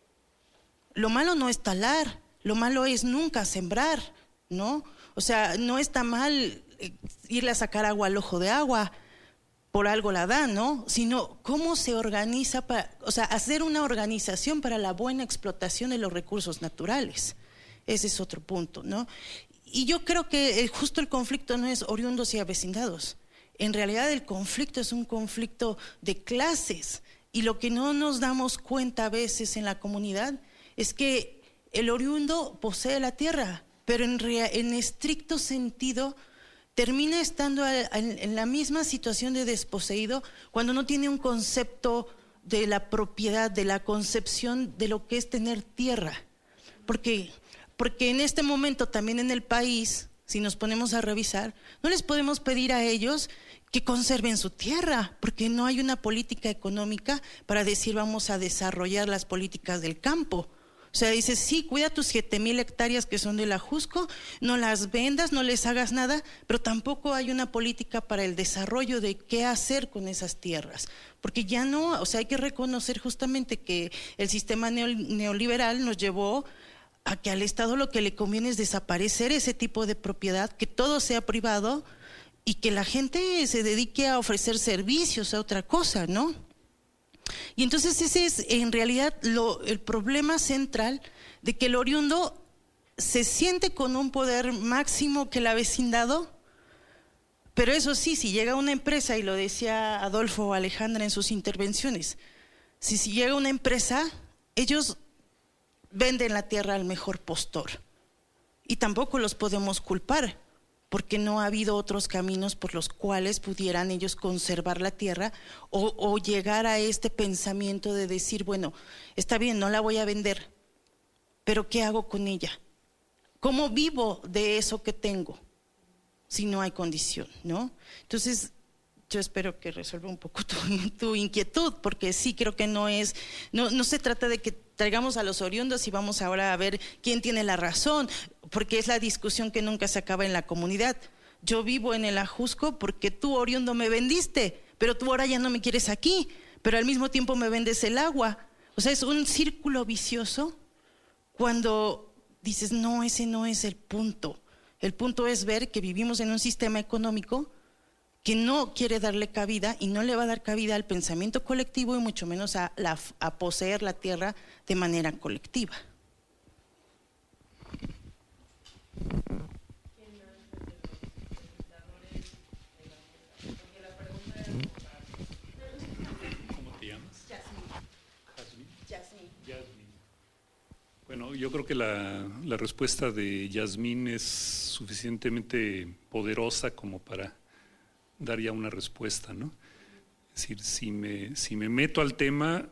Lo malo no es talar, lo malo es nunca sembrar, ¿no? O sea, no está mal irle a sacar agua al ojo de agua, por algo la dan, ¿no? Sino cómo se organiza hacer una organización para la buena explotación de los recursos naturales. Ese es otro punto, ¿no? Y yo creo que justo el conflicto no es oriundos y avecindados. En realidad el conflicto es un conflicto de clases, y lo que no nos damos cuenta a veces en la comunidad es que el oriundo posee la tierra, pero en estricto sentido termina estando en la misma situación de desposeído cuando no tiene un concepto de la propiedad, de la concepción de lo que es tener tierra. Porque en este momento también en el país, si nos ponemos a revisar, no les podemos pedir a ellos que conserven su tierra, porque no hay una política económica para decir vamos a desarrollar las políticas del campo. O sea, dices, sí, cuida tus 7,000 hectáreas que son de la Jusco, no las vendas, no les hagas nada, pero tampoco hay una política para el desarrollo de qué hacer con esas tierras. Porque ya no, o sea, hay que reconocer justamente que el sistema neoliberal nos llevó a que al Estado lo que le conviene es desaparecer ese tipo de propiedad, que todo sea privado y que la gente se dedique a ofrecer servicios a otra cosa, ¿no? Y entonces ese es en realidad el problema central de que el oriundo se siente con un poder máximo que el avecindado, pero eso sí, si llega una empresa, y lo decía Adolfo o Alejandra en sus intervenciones, si llega una empresa, ellos venden la tierra al mejor postor y tampoco los podemos culpar, porque no ha habido otros caminos por los cuales pudieran ellos conservar la tierra o llegar a este pensamiento de decir, bueno, está bien, no la voy a vender, pero ¿qué hago con ella? ¿Cómo vivo de eso que tengo si no hay condición, ¿no? Entonces, yo espero que resuelva un poco tu inquietud, porque sí creo que no se trata de que traigamos a los oriundos y vamos ahora a ver quién tiene la razón, porque es la discusión que nunca se acaba en la comunidad. Yo vivo en el Ajusco porque tú, oriundo, me vendiste, pero tú ahora ya no me quieres aquí, pero al mismo tiempo me vendes el agua. O sea, es un círculo vicioso cuando dices, no, ese no es el punto. El punto es ver que vivimos en un sistema económico que no quiere darle cabida y no le va a dar cabida al pensamiento colectivo y mucho menos a poseer la tierra de manera colectiva. ¿Cómo te llamas? Yasmín. Bueno, yo creo que la respuesta de Yasmín es suficientemente poderosa como para dar ya una respuesta, ¿no? Es decir, si me meto al tema,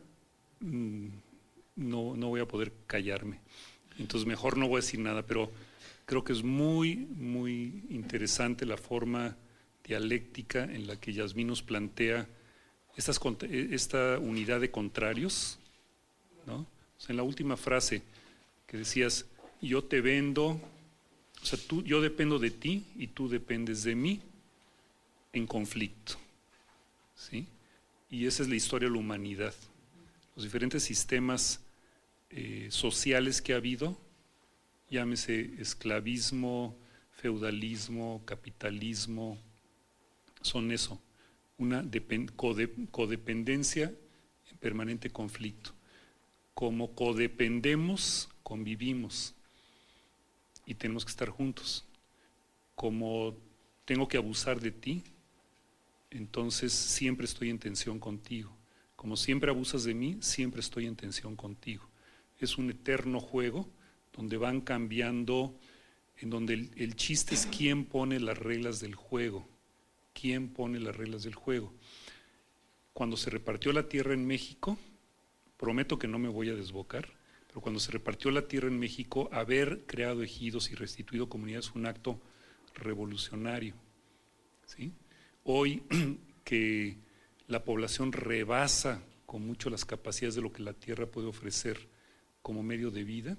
no voy a poder callarme. Entonces mejor no voy a decir nada, pero creo que es muy, muy interesante la forma dialéctica en la que Yasmín nos plantea esta unidad de contrarios, ¿no? O sea, en la última frase que decías, yo te vendo, o sea, yo dependo de ti y tú dependes de mí, en conflicto, ¿sí? Y esa es la historia de la humanidad. Los diferentes sistemas sociales que ha habido, llámese esclavismo, feudalismo, capitalismo, son eso, una codependencia en permanente conflicto. Como codependemos, convivimos y tenemos que estar juntos. Como tengo que abusar de ti, entonces siempre estoy en tensión contigo. Como siempre abusas de mí, siempre estoy en tensión contigo. Es un eterno juego donde van cambiando, en donde el chiste es quién pone las reglas del juego. ¿Quién pone las reglas del juego? Cuando se repartió la tierra en México, prometo que no me voy a desbocar, pero cuando se repartió la tierra en México, haber creado ejidos y restituido comunidades fue un acto revolucionario, ¿sí? Hoy que la población rebasa con mucho las capacidades de lo que la tierra puede ofrecer como medio de vida,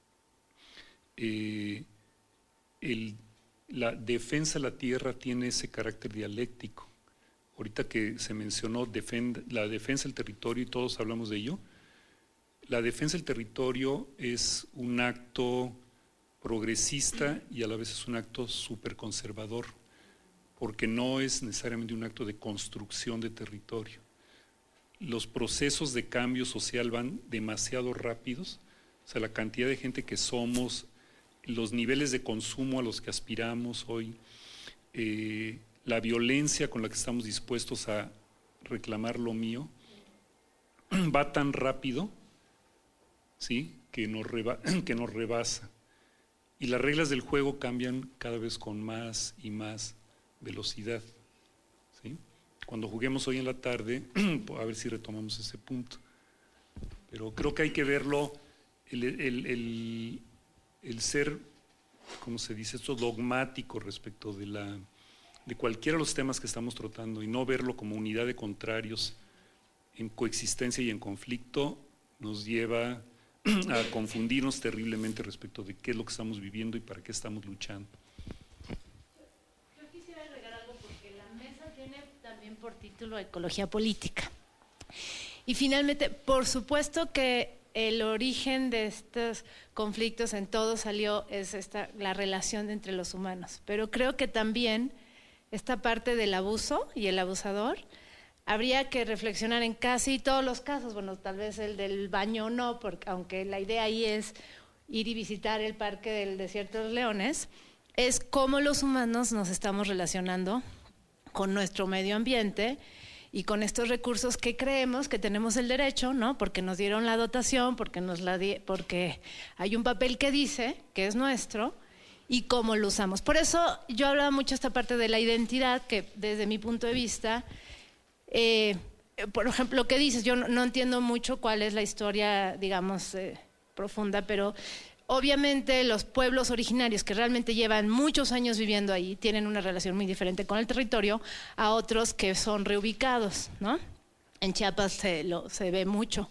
la defensa de la tierra tiene ese carácter dialéctico. Ahorita que se mencionó la defensa del territorio y todos hablamos de ello, la defensa del territorio es un acto progresista y a la vez es un acto súper conservador, porque no es necesariamente un acto de construcción de territorio. Los procesos de cambio social van demasiado rápidos, o sea, la cantidad de gente que somos, los niveles de consumo a los que aspiramos hoy, la violencia con la que estamos dispuestos a reclamar lo mío, va tan rápido, ¿sí?, que nos rebasa. Y las reglas del juego cambian cada vez con más y más velocidad, ¿sí? Cuando juguemos hoy en la tarde, a ver si retomamos ese punto. Pero creo que hay que verlo, el ser, ¿cómo se dice esto?, dogmático respecto de cualquiera de los temas que estamos tratando y no verlo como unidad de contrarios en coexistencia y en conflicto, nos lleva a confundirnos terriblemente respecto de qué es lo que estamos viviendo y para qué estamos luchando. Yo quisiera agregar algo porque la mesa tiene también por título Ecología Política. Y finalmente, por supuesto que el origen de estos conflictos en todo salió, es la relación entre los humanos. Pero creo que también esta parte del abuso y el abusador, habría que reflexionar en casi todos los casos, bueno, tal vez el del baño no, porque aunque la idea ahí es ir y visitar el Parque del Desierto de los Leones, es cómo los humanos nos estamos relacionando con nuestro medio ambiente y con estos recursos que creemos que tenemos el derecho, ¿no? Porque nos dieron la dotación, porque hay un papel que dice que es nuestro y cómo lo usamos. Por eso yo hablaba mucho esta parte de la identidad, que desde mi punto de vista, por ejemplo, lo que dices, yo no entiendo mucho cuál es la historia, digamos, profunda, pero obviamente los pueblos originarios que realmente llevan muchos años viviendo ahí tienen una relación muy diferente con el territorio a otros que son reubicados, ¿no? En Chiapas se ve mucho.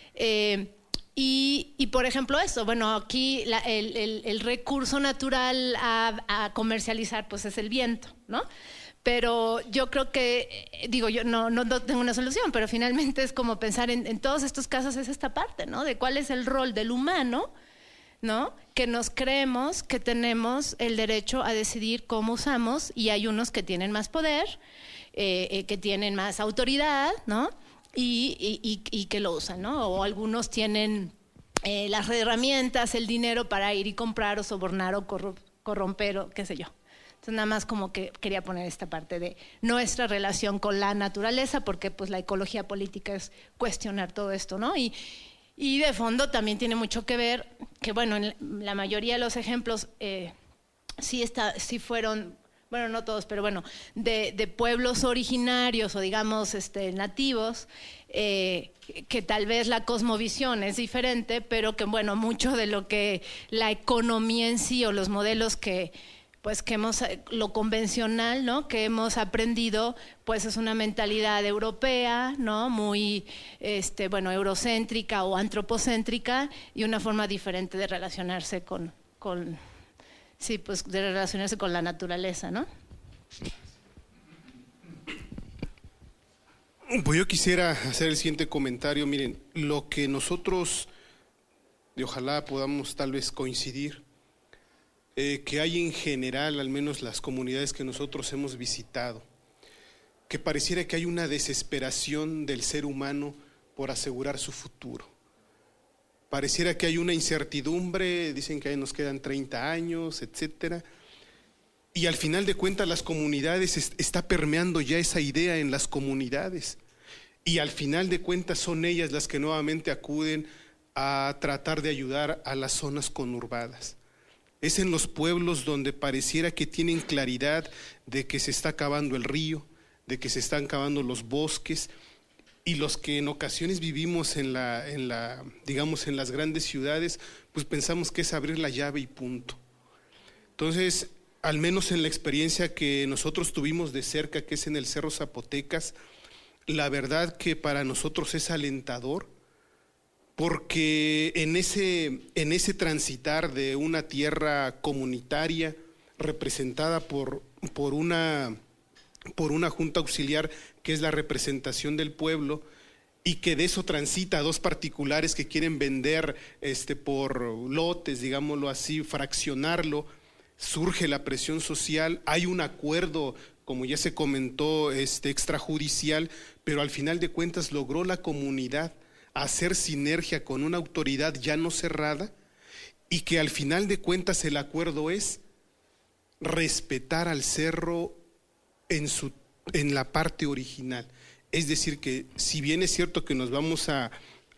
Y por ejemplo eso, bueno, aquí el recurso natural a comercializar pues es el viento, ¿no? Pero yo creo que, digo, yo no tengo una solución, pero finalmente es como pensar en todos estos casos es esta parte, ¿no? De cuál es el rol del humano, ¿no? Que nos creemos que tenemos el derecho a decidir cómo usamos y hay unos que tienen más poder, que tienen más autoridad, ¿no? Y que lo usan, ¿no? O algunos tienen las herramientas, el dinero para ir y comprar o sobornar o corromper o qué sé yo. Entonces nada más como que quería poner esta parte de nuestra relación con la naturaleza, porque pues la ecología política es cuestionar todo esto, ¿no? Y de fondo también tiene mucho que ver que, bueno, en la mayoría de los ejemplos sí fueron, bueno, no todos, pero bueno, de pueblos originarios o digamos nativos, que tal vez la cosmovisión es diferente, pero que, bueno, mucho de lo que la economía en sí o los modelos que hemos, lo convencional, ¿no? Que hemos aprendido, pues es una mentalidad europea, ¿no? Muy, eurocéntrica o antropocéntrica y una forma diferente de relacionarse de relacionarse con la naturaleza, ¿no? Pues yo quisiera hacer el siguiente comentario. Miren, lo que nosotros, y ojalá podamos tal vez coincidir, que hay en general, al menos las comunidades que nosotros hemos visitado, que pareciera que hay una desesperación del ser humano por asegurar su futuro. Pareciera que hay una incertidumbre, dicen que nos quedan 30 años, etcétera. Y al final de cuentas las comunidades, está permeando ya esa idea en las comunidades. Y al final de cuentas son ellas las que nuevamente acuden a tratar de ayudar a las zonas conurbadas. Es en los pueblos donde pareciera que tienen claridad de que se está acabando el río, de que se están acabando los bosques, y los que en ocasiones vivimos digamos en las grandes ciudades, pues pensamos que es abrir la llave y punto. Entonces, al menos en la experiencia que nosotros tuvimos de cerca, que es en el Cerro Zapotecas, la verdad que para nosotros es alentador, porque en ese transitar de una tierra comunitaria representada por una junta auxiliar que es la representación del pueblo, y que de eso transita a dos particulares que quieren vender por lotes, digámoslo así, fraccionarlo, surge la presión social, hay un acuerdo, como ya se comentó, extrajudicial, pero al final de cuentas logró la comunidad hacer sinergia con una autoridad ya no cerrada, y que al final de cuentas el acuerdo es respetar al cerro en la parte original. Es decir, que si bien es cierto que nos vamos a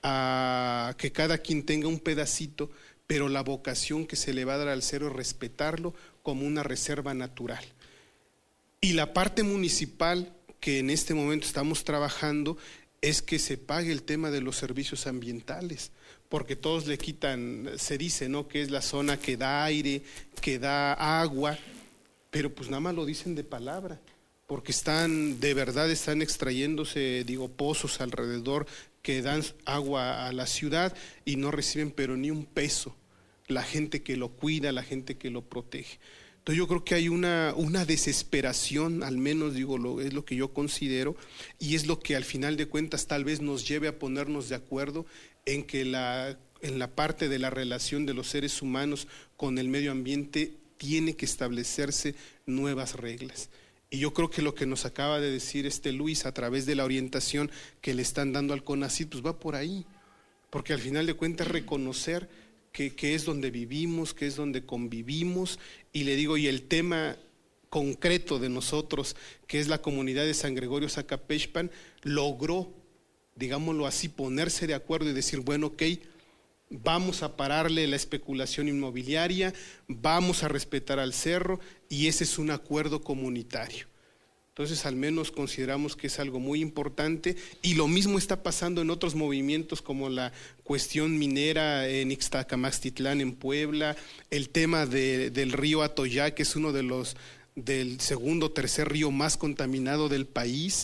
que cada quien tenga un pedacito, pero la vocación que se le va a dar al cerro es respetarlo como una reserva natural. Y la parte municipal que en este momento estamos trabajando es que se pague el tema de los servicios ambientales, porque todos le quitan, se dice, ¿no?, que es la zona que da aire, que da agua, pero pues nada más lo dicen de palabra, porque de verdad están extrayéndose, pozos alrededor que dan agua a la ciudad y no reciben pero ni un peso la gente que lo cuida, la gente que lo protege. Entonces yo creo que hay una desesperación, al menos es lo que yo considero, y es lo que al final de cuentas tal vez nos lleve a ponernos de acuerdo en que en la parte de la relación de los seres humanos con el medio ambiente tiene que establecerse nuevas reglas. Y yo creo que lo que nos acaba de decir Luis a través de la orientación que le están dando al CONACYT, pues va por ahí, porque al final de cuentas reconocer que es donde vivimos, que es donde convivimos, y y el tema concreto de nosotros, que es la comunidad de San Gregorio Zacapechpan, logró, digámoslo así, ponerse de acuerdo y decir, bueno, ok, vamos a pararle la especulación inmobiliaria, vamos a respetar al cerro, y ese es un acuerdo comunitario. Entonces, al menos consideramos que es algo muy importante, y lo mismo está pasando en otros movimientos como la cuestión minera en Ixtacamaxtitlán, en Puebla, el tema del río Atoyac, que es uno del segundo o tercer río más contaminado del país.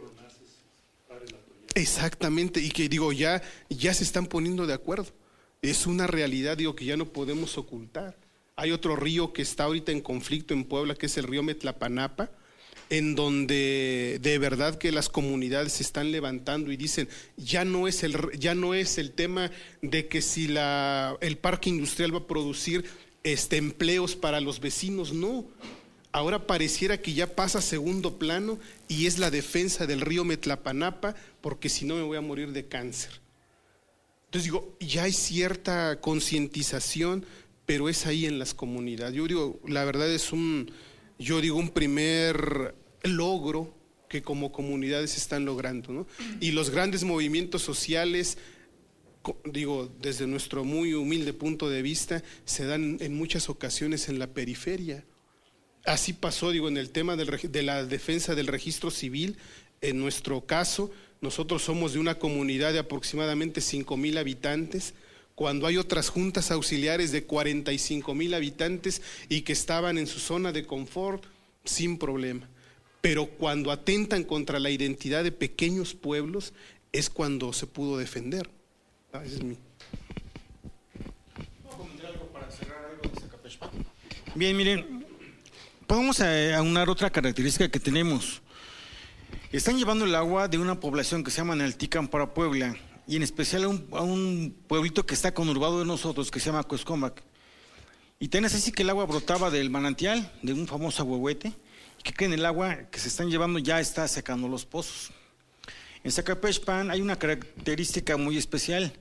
Exactamente, y que ya se están poniendo de acuerdo. Es una realidad, que ya no podemos ocultar. Hay otro río que está ahorita en conflicto en Puebla, que es el río Metlapanapa, en donde de verdad que las comunidades se están levantando y dicen, ya no es el tema de que si el parque industrial va a producir empleos para los vecinos, no. Ahora pareciera que ya pasa a segundo plano y es la defensa del río Metlapanapa, porque si no me voy a morir de cáncer. Entonces ya hay cierta concientización, pero es ahí en las comunidades. La verdad es un primer logro que como comunidades están logrando, ¿no? Y los grandes movimientos sociales, desde nuestro muy humilde punto de vista, se dan en muchas ocasiones en la periferia. Así pasó, en el tema de la defensa del registro civil. En nuestro caso, nosotros somos de una comunidad de aproximadamente 5,000 habitantes, cuando hay otras juntas auxiliares de 45,000 habitantes y que estaban en su zona de confort sin problema. Pero cuando atentan contra la identidad de pequeños pueblos es cuando se pudo defender. Ese es mi... ¿Puedo comentar algo para cerrar algo de Zacapechpan? Bien, miren, podemos aunar otra característica que tenemos. Están llevando el agua de una población que se llama Naltican para Puebla, y en especial a un pueblito que está conurbado de nosotros, que se llama Cuescomac. Y tenés así que el agua brotaba del manantial, de un famoso ahuehuete, y que en el agua que se están llevando ya está secando los pozos. En Zacapechpan hay una característica muy especial.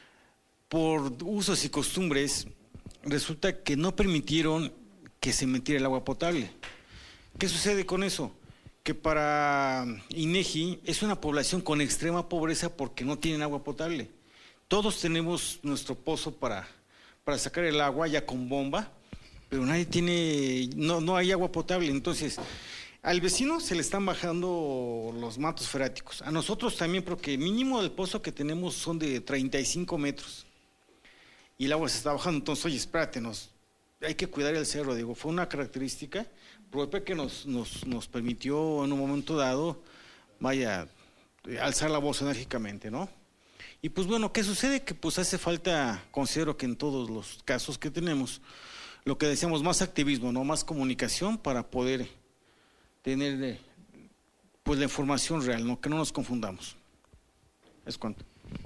Por usos y costumbres, resulta que no permitieron que se metiera el agua potable. ¿Qué sucede con eso? Que para INEGI es una población con extrema pobreza porque no tienen agua potable. Todos tenemos nuestro pozo para sacar el agua ya con bomba, pero nadie tiene, no hay agua potable. Entonces, al vecino se le están bajando los mantos freáticos. A nosotros también, porque mínimo del pozo que tenemos son de 35 metros. Y el agua se está bajando. Entonces, oye, espérate, hay que cuidar el cerro. Fue una característica propia que nos permitió en un momento dado, alzar la voz enérgicamente, ¿no? Y pues bueno, ¿qué sucede? Que pues hace falta, considero que en todos los casos que tenemos, lo que decíamos, más activismo, ¿no? Más comunicación para poder tener pues la información real, ¿no? Que no nos confundamos. Es cuanto.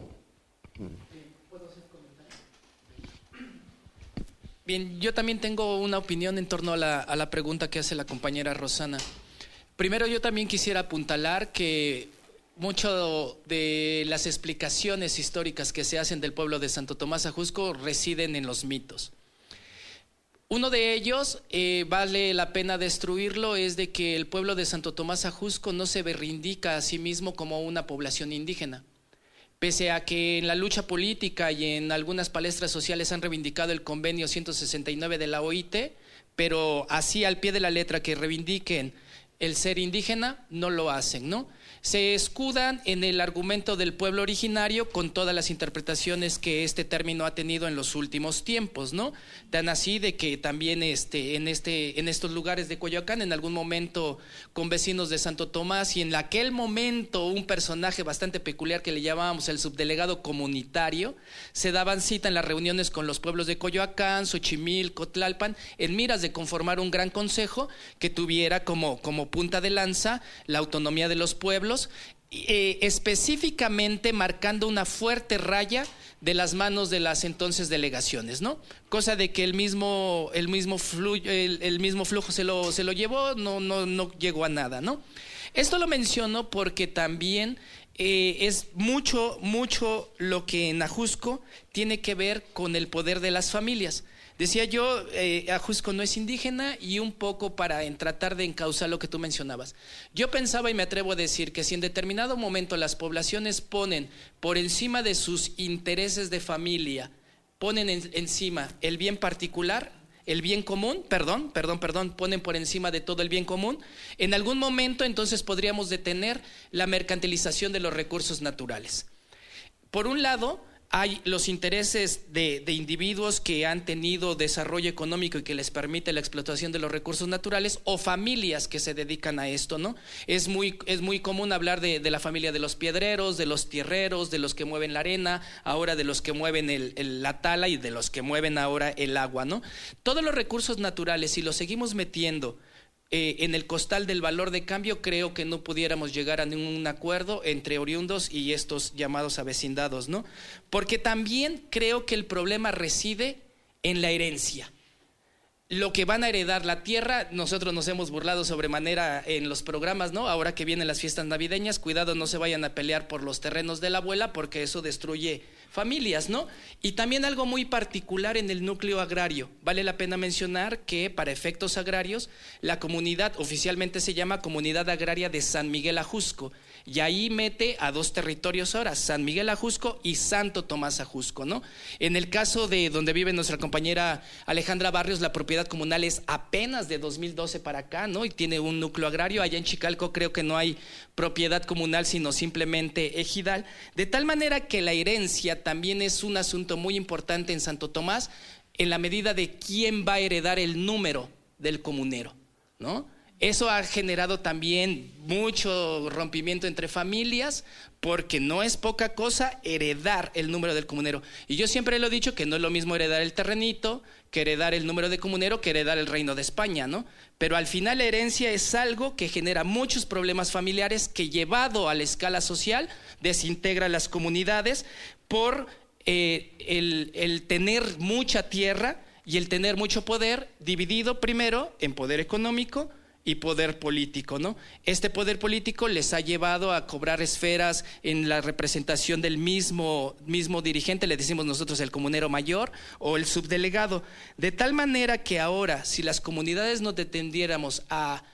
Bien, yo también tengo una opinión en torno a la pregunta que hace la compañera Rosana. Primero, yo también quisiera apuntalar que mucho de las explicaciones históricas que se hacen del pueblo de Santo Tomás Ajusco residen en los mitos. Uno de ellos, vale la pena destruirlo, es de que el pueblo de Santo Tomás Ajusco no se reivindica a sí mismo como una población indígena. Pese a que en la lucha política y en algunas palestras sociales han reivindicado el convenio 169 de la OIT, pero así al pie de la letra que reivindiquen el ser indígena, no lo hacen, ¿no? Se escudan en el argumento del pueblo originario con todas las interpretaciones que este término ha tenido en los últimos tiempos, ¿no? Tan así de que también en estos lugares de Coyoacán, en algún momento con vecinos de Santo Tomás, y en aquel momento un personaje bastante peculiar que le llamábamos el subdelegado comunitario, se daban cita en las reuniones con los pueblos de Coyoacán, Xochimilco, Tlalpan, en miras de conformar un gran consejo que tuviera como punta de lanza la autonomía de los pueblos, específicamente marcando una fuerte raya de las manos de las entonces delegaciones, ¿no? Cosa de que el mismo flujo se lo llevó, no llegó a nada, ¿no? Esto lo menciono porque también es mucho lo que en Ajusco tiene que ver con el poder de las familias. Decía yo, Ajusco no es indígena, y un poco para tratar de encauzar lo que tú mencionabas. Yo pensaba, y me atrevo a decir, que si en determinado momento las poblaciones ponen por encima de sus intereses de familia, ponen encima el bien particular, el bien común, ponen por encima de todo el bien común, en algún momento entonces podríamos detener la mercantilización de los recursos naturales. Por un lado, hay los intereses de individuos que han tenido desarrollo económico y que les permite la explotación de los recursos naturales, o familias que se dedican a esto, ¿no? Es muy común hablar de la familia de los piedreros, de los tierreros, de los que mueven la arena, ahora de los que mueven la tala y de los que mueven ahora el agua, ¿no? Todos los recursos naturales, si los seguimos metiendo en el costal del valor de cambio, creo que no pudiéramos llegar a ningún acuerdo entre oriundos y estos llamados avecindados, ¿no? Porque también creo que el problema reside en la herencia. Lo que van a heredar la tierra, nosotros nos hemos burlado sobremanera en los programas, ¿no? Ahora que vienen las fiestas navideñas, cuidado, no se vayan a pelear por los terrenos de la abuela, porque eso destruye familias, ¿no? Y también algo muy particular en el núcleo agrario. Vale la pena mencionar que para efectos agrarios, la comunidad oficialmente se llama Comunidad Agraria de San Miguel Ajusco, y ahí mete a dos territorios ahora, San Miguel Ajusco y Santo Tomás Ajusco, ¿no? En el caso de donde vive nuestra compañera Alejandra Barrios, la propiedad comunal es apenas de 2012 para acá, ¿no? Y tiene un núcleo agrario. Allá en Chicalco creo que no hay propiedad comunal, sino simplemente ejidal, de tal manera que la herencia también es un asunto muy importante en Santo Tomás, en la medida de quién va a heredar el número del comunero, ¿no? Eso ha generado también mucho rompimiento entre familias, porque no es poca cosa heredar el número del comunero. Y yo siempre lo he dicho, que no es lo mismo heredar el terrenito que heredar el número de comunero, que heredar el reino de España, ¿no? Pero al final la herencia es algo que genera muchos problemas familiares, que llevado a la escala social desintegra las comunidades por el tener mucha tierra y el tener mucho poder, dividido primero en poder económico y poder político, ¿no? Este poder político les ha llevado a cobrar esferas en la representación del mismo dirigente, le decimos nosotros el comunero mayor o el subdelegado, de tal manera que ahora, si las comunidades nos detuviéramos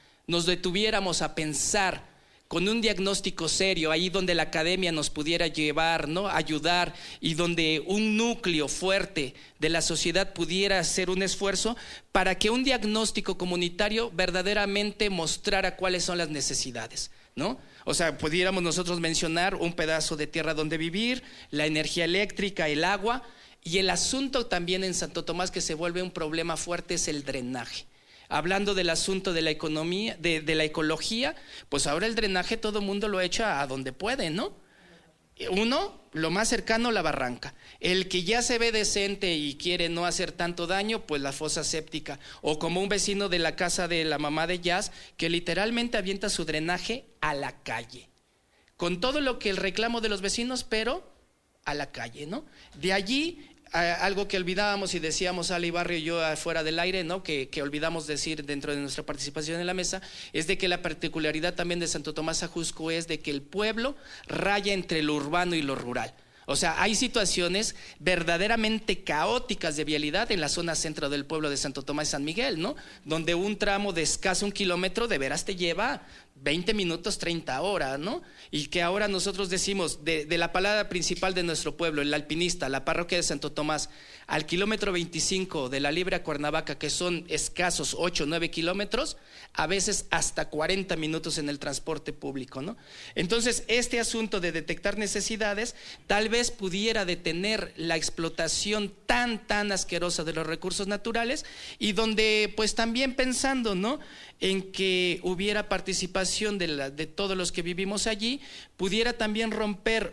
a pensar con un diagnóstico serio, ahí donde la academia nos pudiera llevar, ¿no? Ayudar, y donde un núcleo fuerte de la sociedad pudiera hacer un esfuerzo para que un diagnóstico comunitario verdaderamente mostrara cuáles son las necesidades, ¿no? O sea, pudiéramos nosotros mencionar un pedazo de tierra donde vivir, la energía eléctrica, el agua, y el asunto también en Santo Tomás que se vuelve un problema fuerte es el drenaje. Hablando del asunto de la economía, de la ecología, pues ahora el drenaje todo el mundo lo echa a donde puede, ¿no? Uno, lo más cercano, la barranca. El que ya se ve decente y quiere no hacer tanto daño, pues la fosa séptica. O como un vecino de la casa de la mamá de Jazz, que literalmente avienta su drenaje a la calle. Con todo lo que el reclamo de los vecinos, pero a la calle, ¿no? De allí, algo que olvidábamos y decíamos Ale Ibarrio y yo fuera del aire, ¿no? que olvidamos decir dentro de nuestra participación en la mesa, es de que la particularidad también de Santo Tomás Ajusco es de que el pueblo raya entre lo urbano y lo rural. O sea, hay situaciones verdaderamente caóticas de vialidad en la zona centro del pueblo de Santo Tomás y San Miguel, ¿no? Donde un tramo de escaso 1 kilómetro de veras te lleva 20 minutos, 30 horas, ¿no? Y que ahora nosotros decimos, de la palabra principal de nuestro pueblo, el alpinista, la parroquia de Santo Tomás, al kilómetro 25 de la Liebre a Cuernavaca, que son escasos 8 o 9 kilómetros, a veces hasta 40 minutos en el transporte público, ¿no? Entonces, este asunto de detectar necesidades tal vez pudiera detener la explotación tan asquerosa de los recursos naturales, y donde pues también pensando, ¿no?, en que hubiera participación de todos los que vivimos allí, pudiera también romper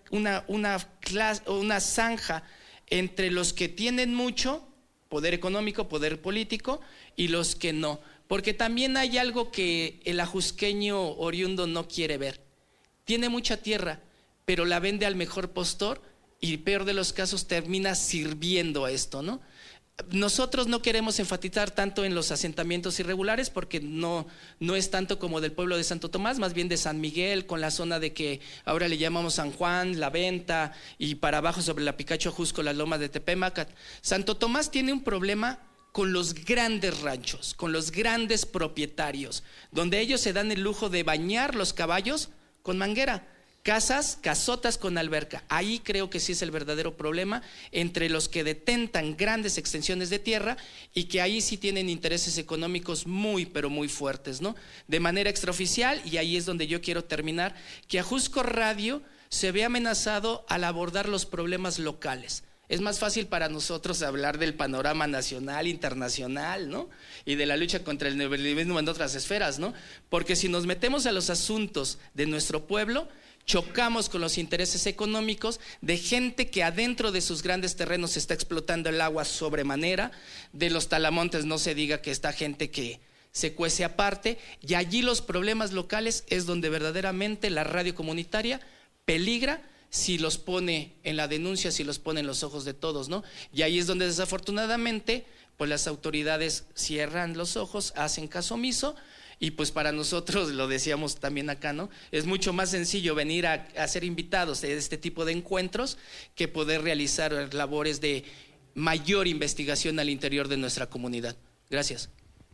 una zanja entre los que tienen mucho poder económico, poder político, y los que no. Porque también hay algo que el ajusqueño oriundo no quiere ver. Tiene mucha tierra, pero la vende al mejor postor, y peor de los casos termina sirviendo a esto, ¿no? Nosotros no queremos enfatizar tanto en los asentamientos irregulares, porque no es tanto como del pueblo de Santo Tomás, más bien de San Miguel, con la zona de que ahora le llamamos San Juan, La Venta, y para abajo sobre la Picacho Jusco, las lomas de Tepémacat. Santo Tomás tiene un problema con los grandes ranchos, con los grandes propietarios, donde ellos se dan el lujo de bañar los caballos con manguera. Casotas con alberca. Ahí creo que sí es el verdadero problema entre los que detentan grandes extensiones de tierra, y que ahí sí tienen intereses económicos muy, pero muy fuertes, ¿no? De manera extraoficial, y ahí es donde yo quiero terminar, que Ajusco Radio se ve amenazado al abordar los problemas locales. Es más fácil para nosotros hablar del panorama nacional, internacional, ¿no?, y de la lucha contra el neoliberalismo en otras esferas, ¿no? Porque si nos metemos a los asuntos de nuestro pueblo, chocamos con los intereses económicos de gente que adentro de sus grandes terrenos está explotando el agua sobremanera. De los talamontes no se diga, que está gente que se cuece aparte, y allí los problemas locales es donde verdaderamente la radio comunitaria peligra si los pone en la denuncia, si los pone en los ojos de todos, ¿no? Y ahí es donde desafortunadamente pues las autoridades cierran los ojos, hacen caso omiso. Y pues para nosotros, lo decíamos también acá, ¿no?, es mucho más sencillo venir a ser invitados de este tipo de encuentros que poder realizar labores de mayor investigación al interior de nuestra comunidad. Gracias.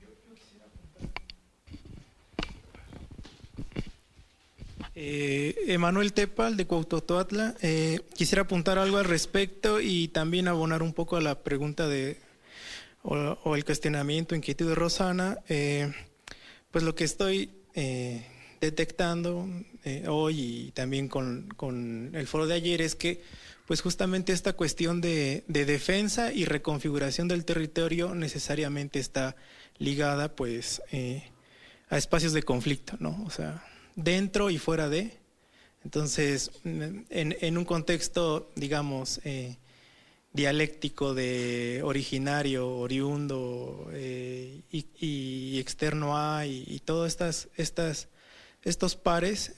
Emanuel Tepal, de Cuauhtotoatla. Quisiera apuntar algo al respecto y también abonar un poco a la pregunta o el cuestionamiento, inquietud de Rosana. Pues lo que estoy detectando hoy, y también con el foro de ayer, es que pues justamente esta cuestión de defensa y reconfiguración del territorio necesariamente está ligada pues a espacios de conflicto, ¿no? O sea, dentro y fuera de. Entonces, en un contexto, digamos, dialéctico de originario, oriundo y externo a, y todos estos pares,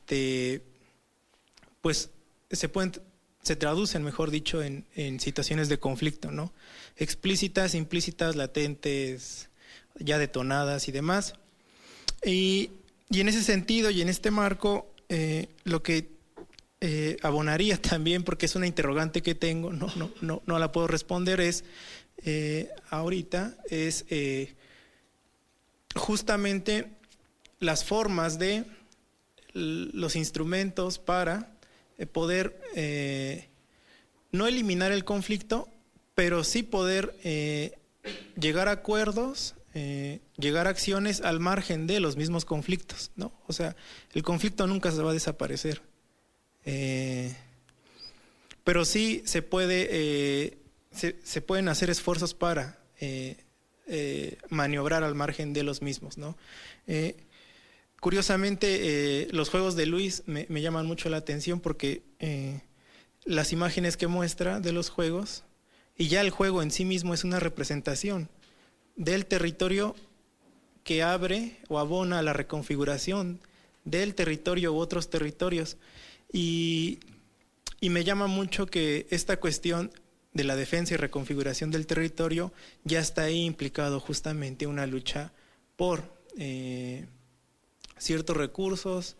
pues se traducen, mejor dicho, en situaciones de conflicto, ¿no? Explícitas, implícitas, latentes, ya detonadas y demás. Y en ese sentido y en este marco, lo que abonaría también, porque es una interrogante que tengo, no la puedo responder, es ahorita, es justamente las formas de los instrumentos para poder no eliminar el conflicto, pero sí poder llegar a acuerdos, llegar a acciones al margen de los mismos conflictos, ¿no? O sea, el conflicto nunca se va a desaparecer. Pero sí se pueden hacer esfuerzos para maniobrar al margen de los mismos, ¿no? Curiosamente, los juegos de Luis me llaman mucho la atención, porque las imágenes que muestra de los juegos, y ya el juego en sí mismo es una representación del territorio que abre o abona a la reconfiguración del territorio u otros territorios. Y me llama mucho que esta cuestión de la defensa y reconfiguración del territorio ya está ahí implicado justamente una lucha por ciertos recursos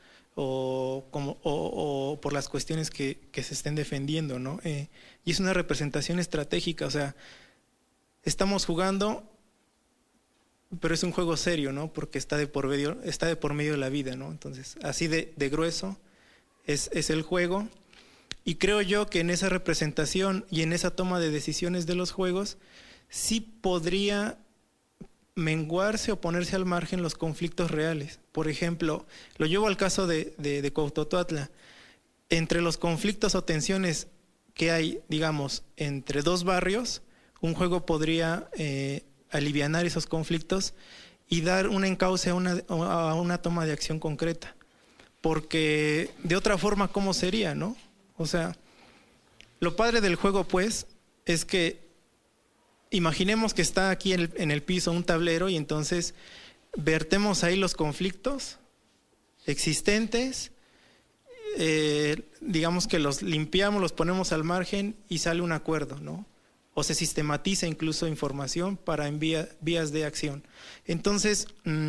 o por las cuestiones que se estén defendiendo, ¿no? Y es una representación estratégica, o sea, estamos jugando pero es un juego serio, ¿no? Porque está de por medio de la vida, ¿no? Entonces, así de grueso es el juego. Y creo yo que en esa representación y en esa toma de decisiones de los juegos sí podría menguarse o ponerse al margen los conflictos reales. Por ejemplo, lo llevo al caso de Cuautototla. Entre los conflictos o tensiones que hay, digamos, entre dos barrios, un juego podría alivianar esos conflictos y dar un encauce a una toma de acción concreta. Porque de otra forma, ¿cómo sería, no? O sea, lo padre del juego, pues, es que imaginemos que está aquí en el piso un tablero y entonces vertemos ahí los conflictos existentes, digamos que los limpiamos, los ponemos al margen y sale un acuerdo, ¿no? O se sistematiza incluso información para vías de acción. Entonces,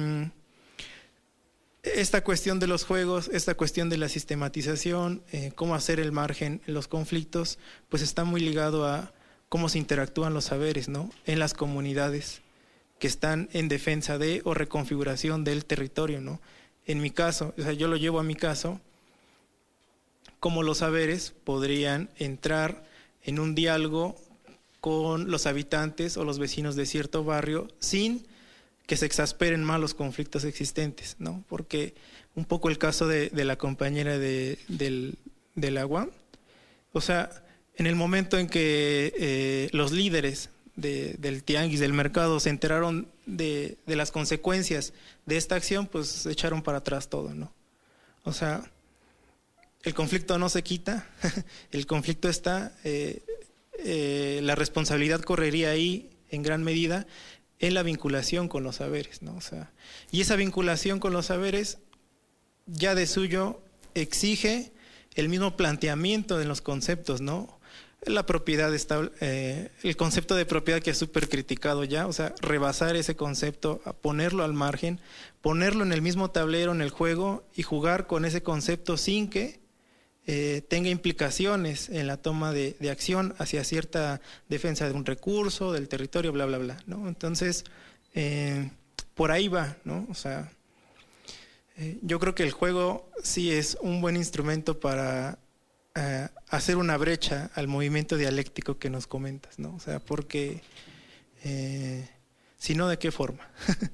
esta cuestión de los juegos, esta cuestión de la sistematización, cómo hacer el margen en los conflictos, pues está muy ligado a cómo se interactúan los saberes, ¿no? En las comunidades que están en defensa de o reconfiguración del territorio, ¿no? En mi caso, o sea, yo lo llevo a mi caso, cómo los saberes podrían entrar en un diálogo con los habitantes o los vecinos de cierto barrio sin que se exasperen más los conflictos existentes, ¿no? Porque un poco el caso de la compañera del agua, o sea, en el momento en que los líderes del tianguis, del mercado, se enteraron de las consecuencias de esta acción, pues se echaron para atrás todo, ¿no? O sea, el conflicto no se quita, el conflicto está, la responsabilidad correría ahí en gran medida en la vinculación con los saberes, ¿no? O sea, y esa vinculación con los saberes ya de suyo exige el mismo planteamiento de los conceptos, ¿no? La propiedad está, el concepto de propiedad que es súper criticado ya, o sea, rebasar ese concepto, ponerlo al margen, ponerlo en el mismo tablero en el juego y jugar con ese concepto sin que tenga implicaciones en la toma de acción hacia cierta defensa de un recurso, del territorio, bla, bla, bla, ¿no? Entonces, por ahí va, ¿no? O sea, yo creo que el juego sí es un buen instrumento para hacer una brecha al movimiento dialéctico que nos comentas, ¿no? O sea, porque si no, ¿de qué forma?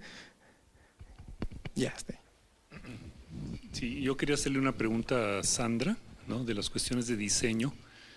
Ya está. Sí, yo quería hacerle una pregunta a Sandra, ¿no? De las cuestiones de diseño.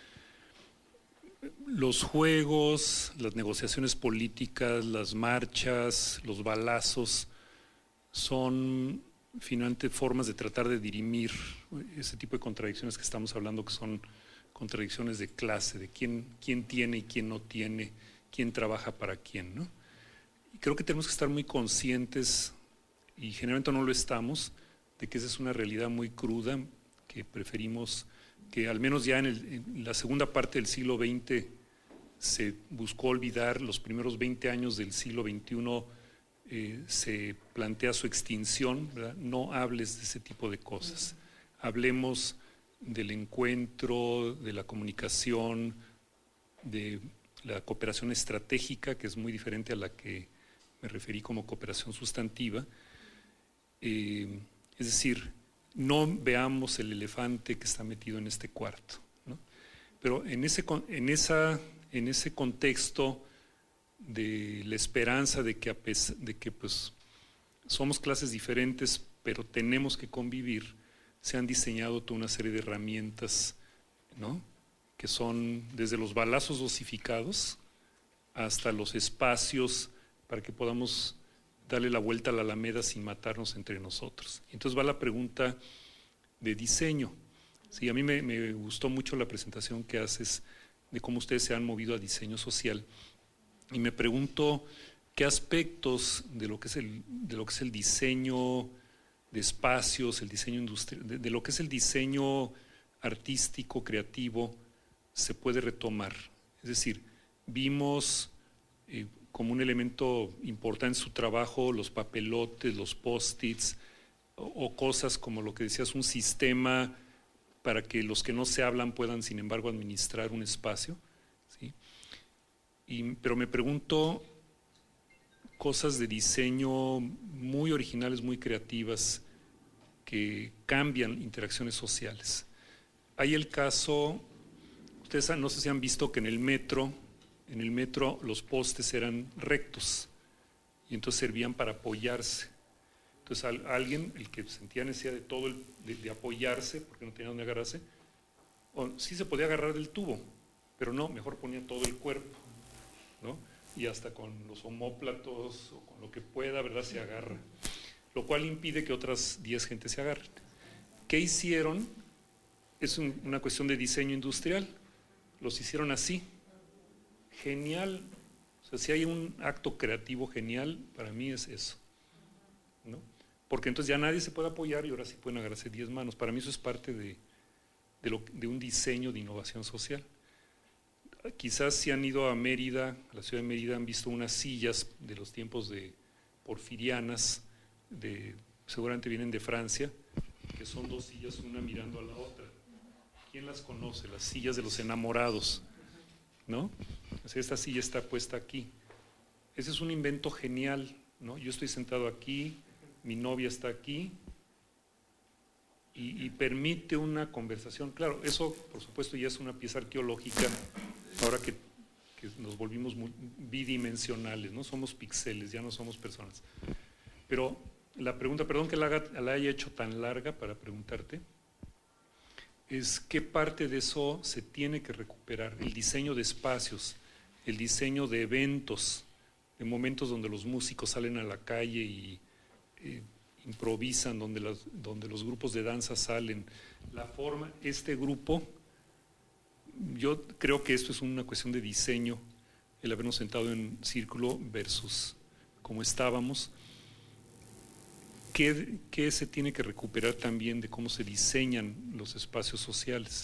Los juegos, las negociaciones políticas, las marchas, los balazos, son finalmente formas de tratar de dirimir ese tipo de contradicciones que estamos hablando, que son contradicciones de clase, de quién tiene y quién no tiene, quién trabaja para quién, ¿no? Y creo que tenemos que estar muy conscientes, y generalmente no lo estamos, de que esa es una realidad muy cruda, que preferimos, que al menos ya en la segunda parte del siglo XX se buscó olvidar, los primeros 20 años del siglo XXI se plantea su extinción, ¿verdad? No hables de ese tipo de cosas. Hablemos del encuentro, de la comunicación, de la cooperación estratégica, que es muy diferente a la que me referí como cooperación sustantiva. Es decir, no veamos el elefante que está metido en este cuarto, ¿no? Pero en ese contexto de la esperanza de que pues somos clases diferentes, pero tenemos que convivir, se han diseñado toda una serie de herramientas, ¿no? Que son desde los balazos dosificados hasta los espacios para que podamos darle la vuelta a la alameda sin matarnos entre nosotros. Entonces va la pregunta de diseño. Sí, a mí me gustó mucho la presentación que haces de cómo ustedes se han movido a diseño social. Y me pregunto qué aspectos de lo que es el diseño de espacios, el diseño industrial, de lo que es el diseño artístico, creativo, se puede retomar. Es decir, vimos como un elemento importante en su trabajo los papelotes, los post-its o cosas como lo que decías, un sistema para que los que no se hablan puedan, sin embargo, administrar un espacio, ¿sí? Pero me pregunto cosas de diseño muy originales, muy creativas, que cambian interacciones sociales. Hay el caso, ustedes no sé si han visto que en el metro los postes eran rectos y entonces servían para apoyarse. Entonces alguien, el que sentía necesidad de apoyarse, porque no tenía dónde agarrarse, sí se podía agarrar del tubo, pero no, mejor ponía todo el cuerpo, ¿no? Y hasta con los omóplatos o con lo que pueda, ¿verdad?, se agarra, lo cual impide que otras 10 gentes se agarren. ¿Qué hicieron? Es una cuestión de diseño industrial. Los hicieron así. Genial. O sea, si hay un acto creativo genial, para mí es eso, ¿no? Porque entonces ya nadie se puede apoyar y ahora sí pueden agarrarse 10 manos. Para mí eso es parte de un diseño de innovación social. Quizás si han ido a Mérida, a la ciudad de Mérida, han visto unas sillas de los tiempos de porfirianas, seguramente vienen de Francia, que son 2 sillas, una mirando a la otra. ¿Quién las conoce? Las sillas de los enamorados, ¿no? O sea, esta silla está puesta aquí. Ese es un invento genial, ¿no? Yo estoy sentado aquí, mi novia está aquí, y permite una conversación. Claro, eso por supuesto ya es una pieza arqueológica, ahora que nos volvimos muy bidimensionales, ¿no? Somos píxeles, ya no somos personas. Pero la pregunta, perdón que la haya hecho tan larga para preguntarte, es qué parte de eso se tiene que recuperar. El diseño de espacios, el diseño de eventos, de momentos donde los músicos salen a la calle y improvisan, donde los grupos de danza salen. La forma, este grupo, yo creo que esto es una cuestión de diseño, el habernos sentado en círculo versus como estábamos. ¿Qué se tiene que recuperar también de cómo se diseñan los espacios sociales?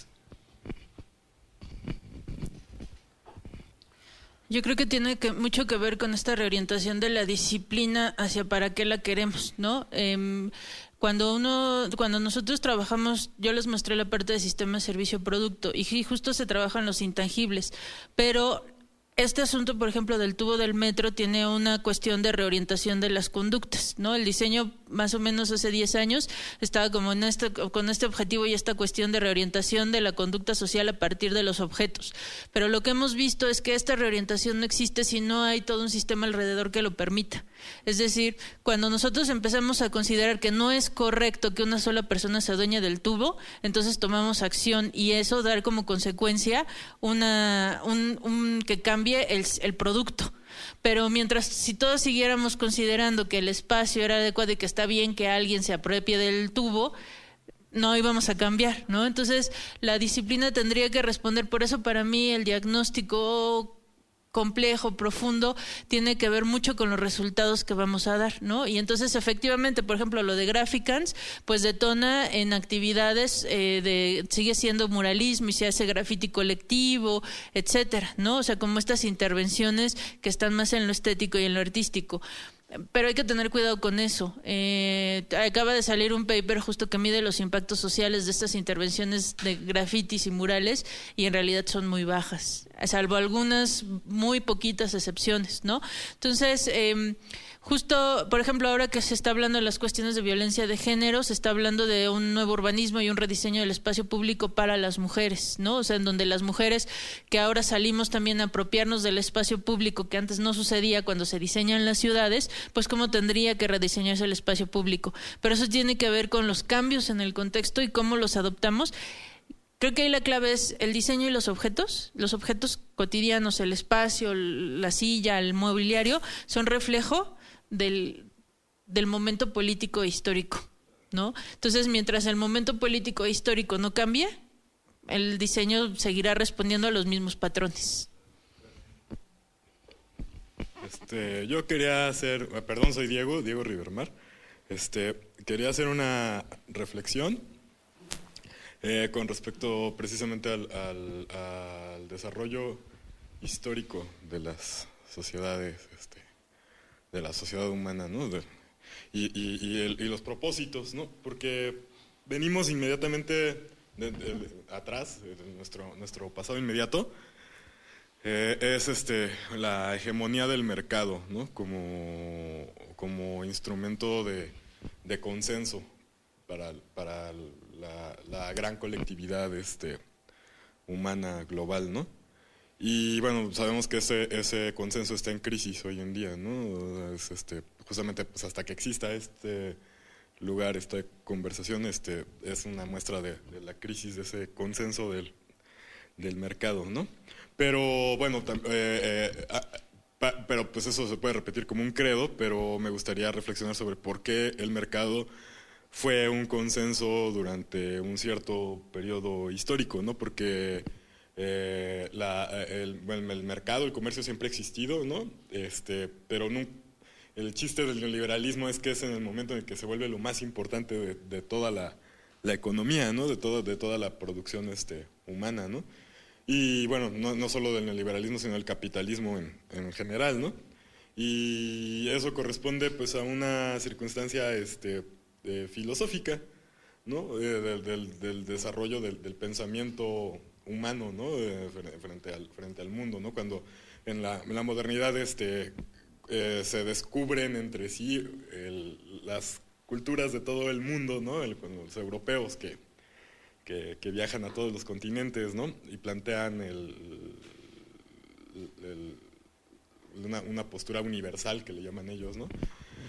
Yo creo que tiene mucho que ver con esta reorientación de la disciplina hacia para qué la queremos, ¿no? Cuando nosotros trabajamos, yo les mostré la parte de sistema, servicio, producto, y justo se trabajan los intangibles, pero este asunto, por ejemplo, del tubo del metro tiene una cuestión de reorientación de las conductas, ¿no? El diseño, más o menos hace 10 años, estaba como con este objetivo y esta cuestión de reorientación de la conducta social a partir de los objetos. Pero lo que hemos visto es que esta reorientación no existe si no hay todo un sistema alrededor que lo permita. Es decir, cuando nosotros empezamos a considerar que no es correcto que una sola persona se adueñe del tubo, entonces tomamos acción y eso da como consecuencia que cambie el producto. Pero si todos siguiéramos considerando que el espacio era adecuado y que está bien que alguien se apropie del tubo, no íbamos a cambiar, ¿no? Entonces la disciplina tendría que responder. Por eso para mí el diagnóstico complejo, profundo, tiene que ver mucho con los resultados que vamos a dar, ¿no? Y entonces efectivamente, por ejemplo, lo de Graficans, pues detona en actividades sigue siendo muralismo y se hace graffiti colectivo, etcétera, ¿no? O sea, como estas intervenciones que están más en lo estético y en lo artístico. Pero hay que tener cuidado con eso. Acaba de salir un paper justo que mide los impactos sociales de estas intervenciones de grafitis y murales y en realidad son muy bajas, salvo algunas muy poquitas excepciones, ¿no? Entonces, justo, por ejemplo, ahora que se está hablando de las cuestiones de violencia de género, se está hablando de un nuevo urbanismo y un rediseño del espacio público para las mujeres, ¿no? O sea, en donde las mujeres que ahora salimos también a apropiarnos del espacio público que antes no sucedía cuando se diseñan las ciudades, pues cómo tendría que rediseñarse el espacio público. Pero eso tiene que ver con los cambios en el contexto y cómo los adoptamos. Creo que ahí la clave es el diseño y los objetos cotidianos, el espacio, la silla, el mobiliario, son reflejo del momento político e histórico, ¿no? Entonces, mientras el momento político e histórico no cambie, el diseño seguirá respondiendo a los mismos patrones. Yo quería hacer, perdón, soy Diego Rivermar. Quería hacer una reflexión con respecto precisamente al desarrollo histórico de las sociedades, de la sociedad humana, ¿no? Y los propósitos, ¿no? Porque venimos inmediatamente atrás, de nuestro pasado inmediato, es la hegemonía del mercado, ¿no? Como instrumento de consenso para la gran colectividad humana global, ¿no? Y bueno, sabemos que ese consenso está en crisis hoy en día, ¿no? Justamente pues hasta que exista este lugar, esta conversación, es una muestra de la crisis de ese consenso del mercado, ¿no? Pero bueno, pero pues eso se puede repetir como un credo, pero me gustaría reflexionar sobre por qué el mercado fue un consenso durante un cierto periodo histórico, ¿no? Porque el mercado, el comercio siempre ha existido, ¿no? Pero no, el chiste del neoliberalismo es que es en el momento en el que se vuelve lo más importante de toda la economía, ¿no? De toda la producción humana, ¿no? Y bueno, no solo del neoliberalismo, sino del capitalismo en general, ¿no? Y eso corresponde pues a una circunstancia filosófica, ¿no? Del desarrollo del pensamiento humano, ¿no? Frente al mundo, ¿no? Cuando en la modernidad se descubren entre sí las culturas de todo el mundo, ¿no? Los europeos que viajan a todos los continentes, ¿no? Y plantean una postura universal que le llaman ellos, ¿no?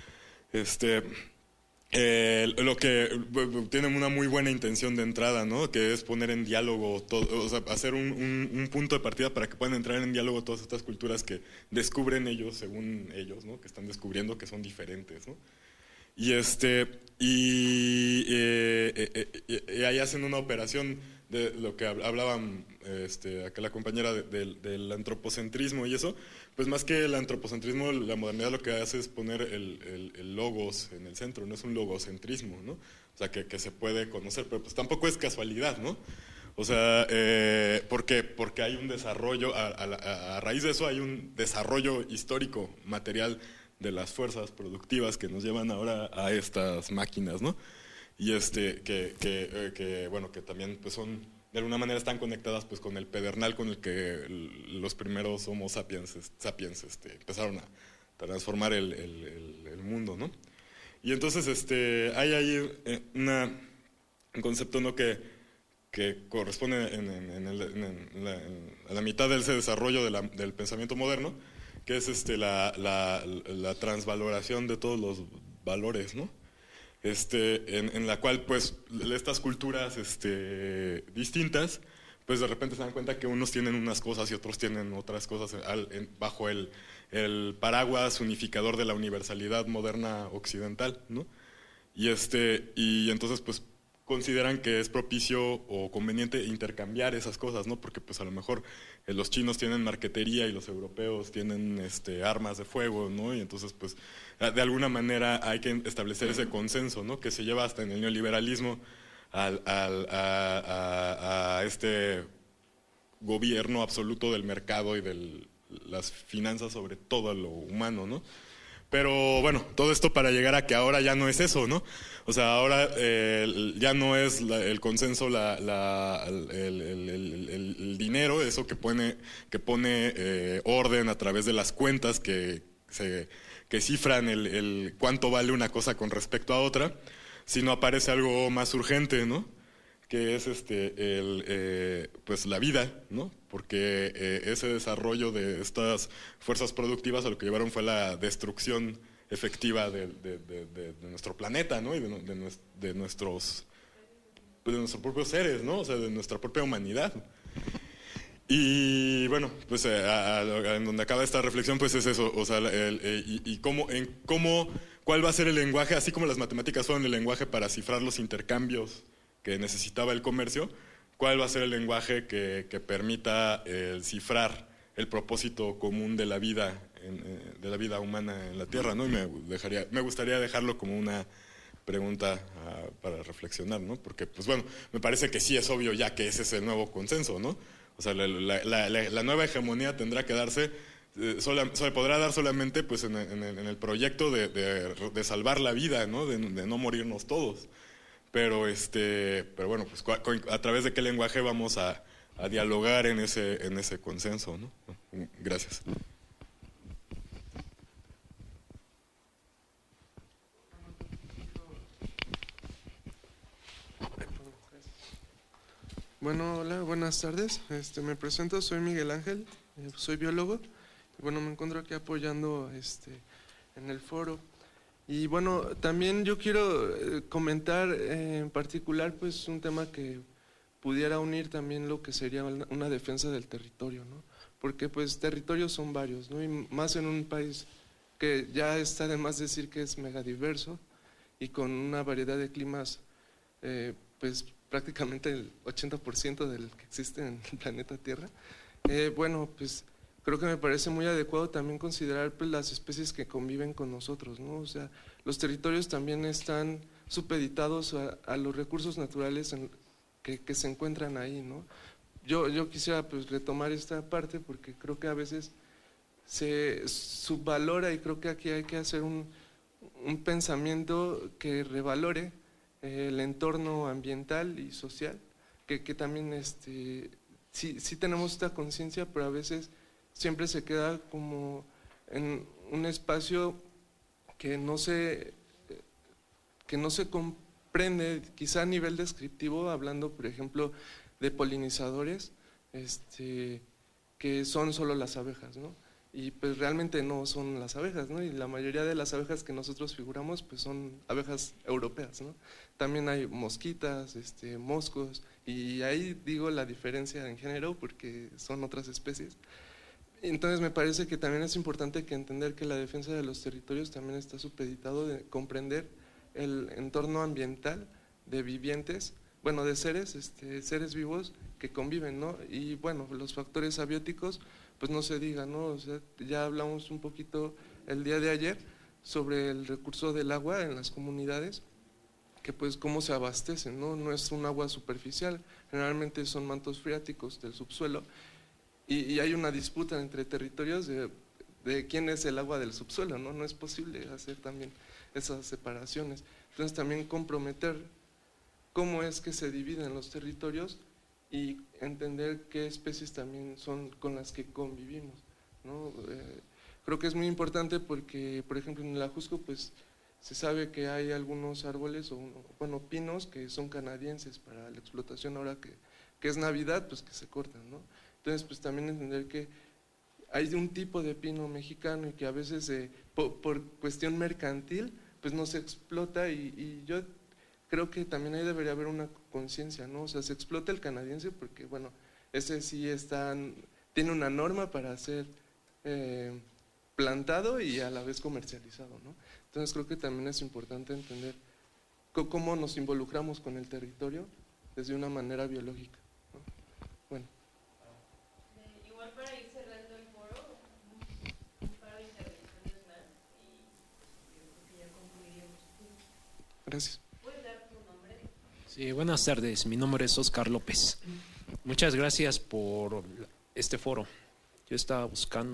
Lo que tiene una muy buena intención de entrada, ¿no? Que es poner en diálogo todo, o sea, hacer un punto de partida para que puedan entrar en diálogo todas estas culturas que descubren ellos, según ellos, ¿no? Que están descubriendo que son diferentes, ¿no? Y ahí hacen una operación de lo que hablaban acá la compañera del antropocentrismo y eso, pues más que el antropocentrismo, la modernidad lo que hace es poner el logos en el centro, no es un logocentrismo, ¿no? O sea, que se puede conocer, pero pues tampoco es casualidad, ¿no? O sea, porque hay un desarrollo, a raíz de eso hay un desarrollo histórico, material, de las fuerzas productivas que nos llevan ahora a estas máquinas, ¿no? Y que también pues son, de alguna manera están conectadas pues con el pedernal con el que los primeros Homo sapiens empezaron a transformar el mundo, ¿no? Y entonces hay ahí un concepto, ¿no? que corresponde a la mitad de ese desarrollo del pensamiento moderno, que es la transvaloración de todos los valores, ¿no? En la cual pues estas culturas distintas pues de repente se dan cuenta que unos tienen unas cosas y otros tienen otras cosas bajo el paraguas unificador de la universalidad moderna occidental, ¿no? Y entonces pues consideran que es propicio o conveniente intercambiar esas cosas, ¿no? Porque pues a lo mejor los chinos tienen marquetería y los europeos tienen armas de fuego, ¿no? Y entonces pues de alguna manera hay que establecer ese consenso, ¿no? Que se lleva hasta en el neoliberalismo a este gobierno absoluto del mercado y de las finanzas sobre todo lo humano, ¿no? Pero bueno, todo esto para llegar a que ahora ya no es eso, ¿no? O sea, ahora ya no es el consenso, el dinero, eso que pone orden a través de las cuentas que cifran el cuánto vale una cosa con respecto a otra, sino aparece algo más urgente, ¿no? Que es pues la vida, ¿no? Porque ese desarrollo de estas fuerzas productivas a lo que llevaron fue la destrucción efectiva de nuestro planeta, ¿no? Y de nuestros propios seres, ¿no? O sea, de nuestra propia humanidad. Y bueno, pues en donde acaba esta reflexión, pues es eso, o sea, cuál va a ser el lenguaje, así como las matemáticas fueron el lenguaje para cifrar los intercambios que necesitaba el comercio, cuál va a ser el lenguaje que permita cifrar el propósito común de la vida humana en la Tierra, ¿no? Y me gustaría dejarlo como una pregunta para reflexionar, ¿no? Porque, pues bueno, me parece que sí es obvio ya que ese es el nuevo consenso, ¿no? O sea, la nueva hegemonía tendrá que darse, se podrá dar solamente pues en el proyecto de salvar la vida, ¿no? De no morirnos todos. Pero bueno, pues a través de qué lenguaje vamos a a dialogar en ese consenso, ¿no? Gracias. Bueno, hola, buenas tardes. Me presento, soy Miguel Ángel, soy biólogo. Bueno, me encuentro aquí apoyando en el foro. Y bueno, también yo quiero comentar en particular pues un tema que pudiera unir también lo que sería una defensa del territorio, ¿no? Porque pues territorios son varios, ¿no? Y más en un país que ya está de más decir que es megadiverso y con una variedad de climas, pues prácticamente el 80% del que existe en el planeta Tierra. Bueno, pues creo que me parece muy adecuado también considerar pues, las especies que conviven con nosotros, ¿no? O sea, los territorios también están supeditados a los recursos naturales que se encuentran ahí, ¿no? Yo quisiera pues retomar esta parte porque creo que a veces se subvalora y creo que aquí hay que hacer un pensamiento que revalore el entorno ambiental y social, que también sí tenemos esta conciencia, pero a veces siempre se queda como en un espacio que no se comprende, quizá a nivel descriptivo, hablando por ejemplo de polinizadores, que son solo las abejas, ¿no? Y pues realmente no son las abejas, ¿no? Y la mayoría de las abejas que nosotros figuramos pues son abejas europeas, ¿no? También hay mosquitas, moscos, y ahí digo la diferencia en género porque son otras especies. Entonces me parece que también es importante que entender que la defensa de los territorios también está supeditado de comprender el entorno ambiental de vivientes, bueno, de seres vivos que conviven, ¿no? Y bueno, los factores abióticos, pues no se diga, ¿no? O sea, ya hablamos un poquito el día de ayer sobre el recurso del agua en las comunidades, que pues cómo se abastecen, ¿no? No es un agua superficial, generalmente son mantos freáticos del subsuelo, y hay una disputa entre territorios de quién es el agua del subsuelo, ¿no? No es posible hacer también esas separaciones. Entonces también comprometer cómo es que se dividen los territorios y entender qué especies también son con las que convivimos, ¿no? Creo que es muy importante porque, por ejemplo, en el Ajusco pues se sabe que hay algunos árboles, bueno, pinos que son canadienses para la explotación ahora que es Navidad, pues que se cortan, ¿no? Entonces pues también entender que hay un tipo de pino mexicano y que a veces por cuestión mercantil pues no se explota y yo creo que también ahí debería haber una conciencia, ¿no? O sea, se explota el canadiense porque, bueno, ese sí tiene una norma para ser plantado y a la vez comercializado, ¿no? Entonces creo que también es importante entender cómo nos involucramos con el territorio desde una manera biológica, ¿no? Bueno. Igual para ir cerrando el foro, un par de intervenciones más y yo creo que ya concluiríamos. Gracias. Sí, buenas tardes, mi nombre es Oscar López. Muchas gracias por este foro. Yo estaba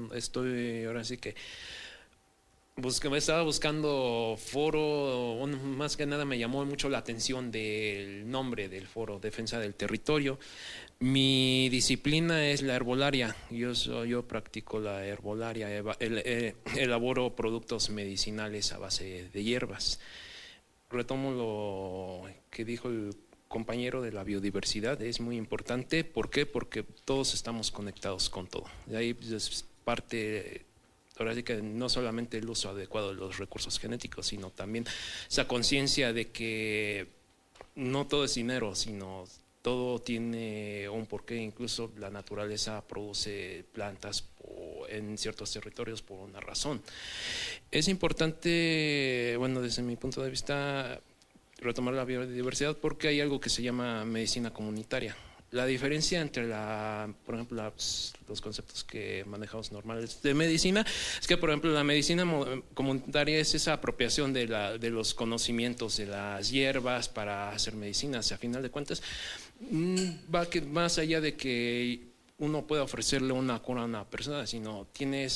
buscando foro, más que nada me llamó mucho la atención del nombre del foro, Defensa del Territorio. Mi disciplina es la herbolaria, yo practico la herbolaria, elaboro productos medicinales a base de hierbas. Retomo lo que dijo el compañero de la biodiversidad, es muy importante. ¿Por qué? Porque todos estamos conectados con todo. De ahí es parte, ahora sí que no solamente el uso adecuado de los recursos genéticos, sino también esa conciencia de que no todo es dinero, sino todo tiene un porqué. Incluso la naturaleza produce plantas en ciertos territorios por una razón. Es importante, bueno, desde mi punto de vista, retomar la biodiversidad porque hay algo que se llama medicina comunitaria. La diferencia entre por ejemplo, los conceptos que manejamos normales de medicina es que, por ejemplo, la medicina comunitaria es esa apropiación de los conocimientos de las hierbas para hacer medicinas. A final de cuentas, va más allá de que uno pueda ofrecerle una cura a una persona, sino tiene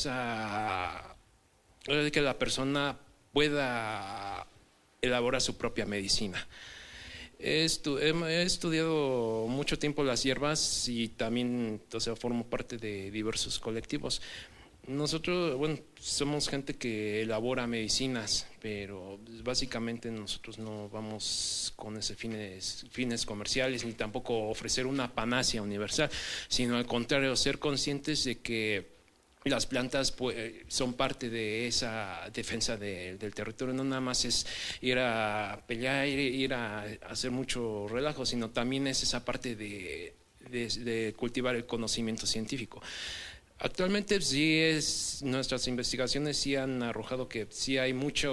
de que la persona pueda elaborar su propia medicina. He estudiado mucho tiempo las hierbas y también, o sea, formo parte de diversos colectivos. Nosotros, bueno, somos gente que elabora medicinas, pero básicamente nosotros no vamos con esos fines comerciales ni tampoco ofrecer una panacea universal, sino al contrario, ser conscientes de que las plantas son parte de esa defensa del territorio. No nada más es ir a pelear, ir a hacer mucho relajo, sino también es esa parte de cultivar el conocimiento científico. Actualmente nuestras investigaciones sí han arrojado que sí hay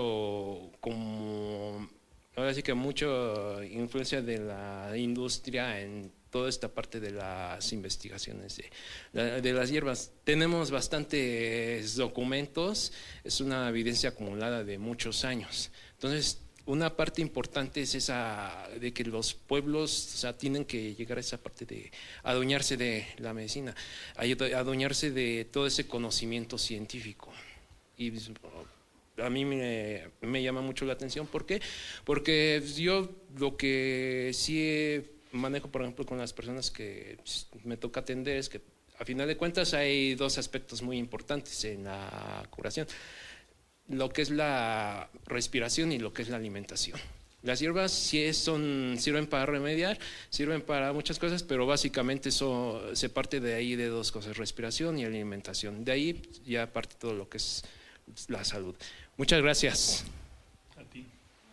ahora sí que mucha influencia de la industria en toda esta parte de las investigaciones de las hierbas. Tenemos bastantes documentos, es una evidencia acumulada de muchos años. Entonces, una parte importante es esa de que los pueblos, o sea, tienen que llegar a esa parte de adueñarse de la medicina, adueñarse de todo ese conocimiento científico. Y a mí me llama mucho la atención. ¿Por qué? Porque yo lo que sí manejo, por ejemplo, con las personas que me toca atender es que a final de cuentas hay dos aspectos muy importantes en la curación: lo que es la respiración y lo que es la alimentación. Las hierbas sí sirven para remediar, sirven para muchas cosas, pero básicamente se parte de ahí de dos cosas: respiración y alimentación. De ahí ya parte todo lo que es la salud. Muchas gracias. A ti.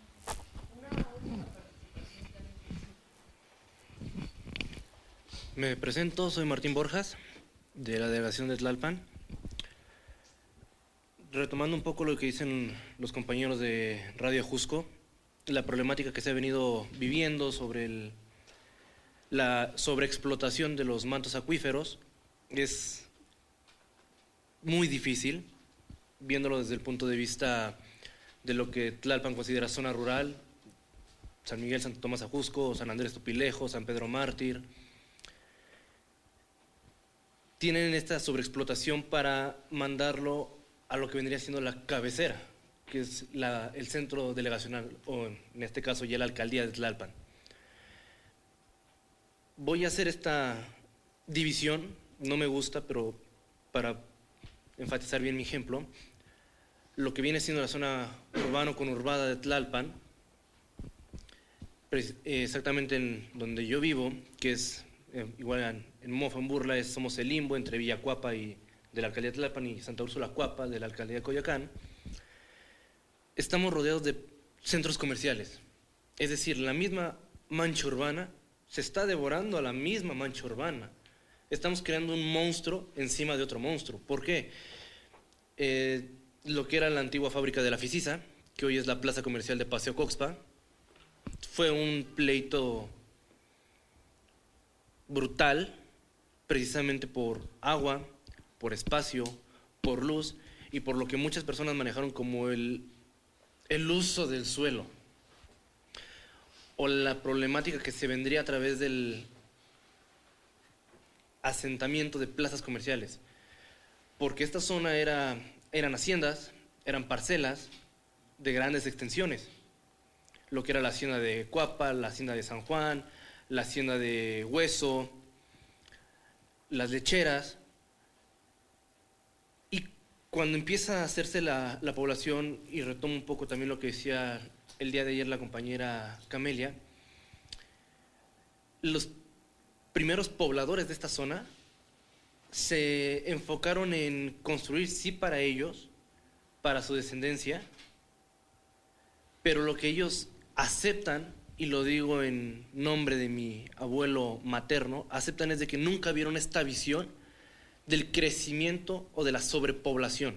Me presento, soy Martín Borjas, de la delegación de Tlalpan. Retomando un poco lo que dicen los compañeros de Radio Ajusco, la problemática que se ha venido viviendo sobre la sobreexplotación de los mantos acuíferos es muy difícil, viéndolo desde el punto de vista de lo que Tlalpan considera zona rural: San Miguel, Santo Tomás Ajusco, San Andrés Tupilejo, San Pedro Mártir. Tienen esta sobreexplotación para mandarlo a lo que vendría siendo la cabecera, que es el centro delegacional, o en este caso ya la alcaldía de Tlalpan. Voy a hacer esta división, no me gusta, pero para enfatizar bien mi ejemplo, lo que viene siendo la zona urbano-conurbada de Tlalpan, exactamente en donde yo vivo, que es igual en Mofa, en Burla, somos el limbo entre Villacuapa y de la alcaldía de Tlalpan y Santa Úrsula Cuapa de la alcaldía de Coyoacán. Estamos rodeados de centros comerciales, es decir, la misma mancha urbana se está devorando a la misma mancha urbana. Estamos creando un monstruo encima de otro monstruo. ¿Por qué? Lo que era la antigua fábrica de la Fisisa, que hoy es la plaza comercial de Paseo Coxpa, fue un pleito brutal, precisamente por agua, por espacio, por luz y por lo que muchas personas manejaron como el uso del suelo, o la problemática que se vendría a través del asentamiento de plazas comerciales, porque esta zona eran haciendas, eran parcelas de grandes extensiones, lo que era la hacienda de Cuapa, la hacienda de San Juan, la hacienda de Hueso, las lecheras. Y cuando empieza a hacerse la población, y retomo un poco también lo que decía el día de ayer la compañera Camelia, los primeros pobladores de esta zona se enfocaron en construir, sí, para ellos, para su descendencia, pero lo que ellos aceptan, y lo digo en nombre de mi abuelo materno, aceptan es de que nunca vieron esta visión del crecimiento o de la sobrepoblación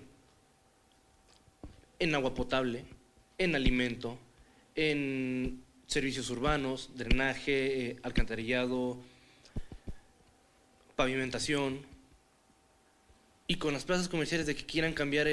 en agua potable, en alimento, en servicios urbanos, drenaje, alcantarillado, pavimentación, y con las plazas comerciales de que quieran cambiar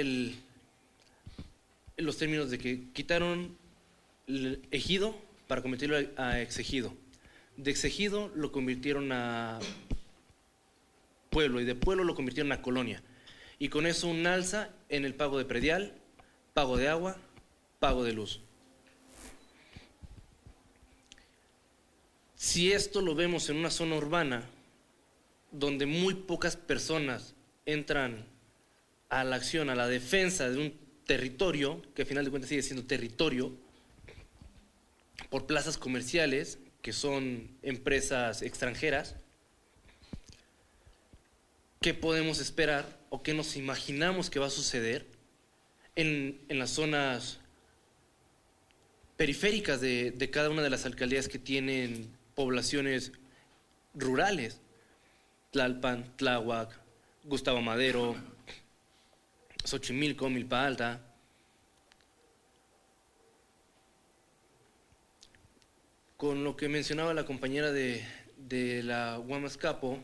los términos de que quitaron el ejido para convertirlo a exegido. De exegido lo convirtieron a pueblo, y de pueblo lo convirtieron a colonia. Y con eso un alza en el pago de predial, pago de agua, pago de luz. Si esto lo vemos en una zona urbana, donde muy pocas personas entran a la acción, a la defensa de un territorio, que al final de cuentas sigue siendo territorio, por plazas comerciales, que son empresas extranjeras, ¿qué podemos esperar o qué nos imaginamos que va a suceder en las zonas periféricas de cada una de las alcaldías que tienen poblaciones rurales? Tlalpan, Tláhuac, Gustavo Madero, Xochimilco, Milpa Alta. Con lo que mencionaba la compañera de la Huamascapo,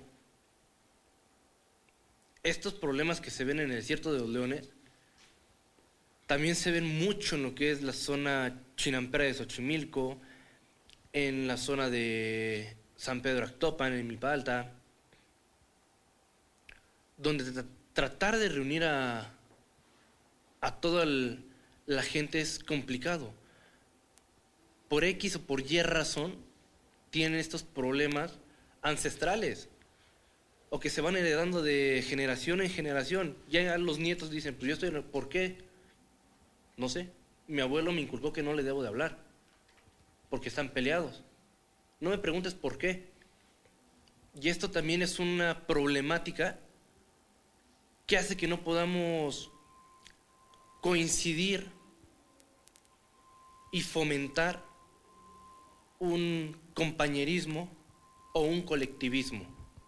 estos problemas que se ven en el desierto de los Leones también se ven mucho en lo que es la zona chinampera de Xochimilco, en la zona de San Pedro Actopan, en Milpa Alta, donde tratar de reunir a toda la gente es complicado. Por X o por Y razón, tienen estos problemas ancestrales o que se van heredando de generación en generación. Ya los nietos dicen, pues yo estoy, ¿por qué? No sé, mi abuelo me inculcó que no le debo de hablar, porque están peleados. No me preguntes por qué. Y esto también es una problemática que hace que no podamos coincidir y fomentar un compañerismo o un colectivismo.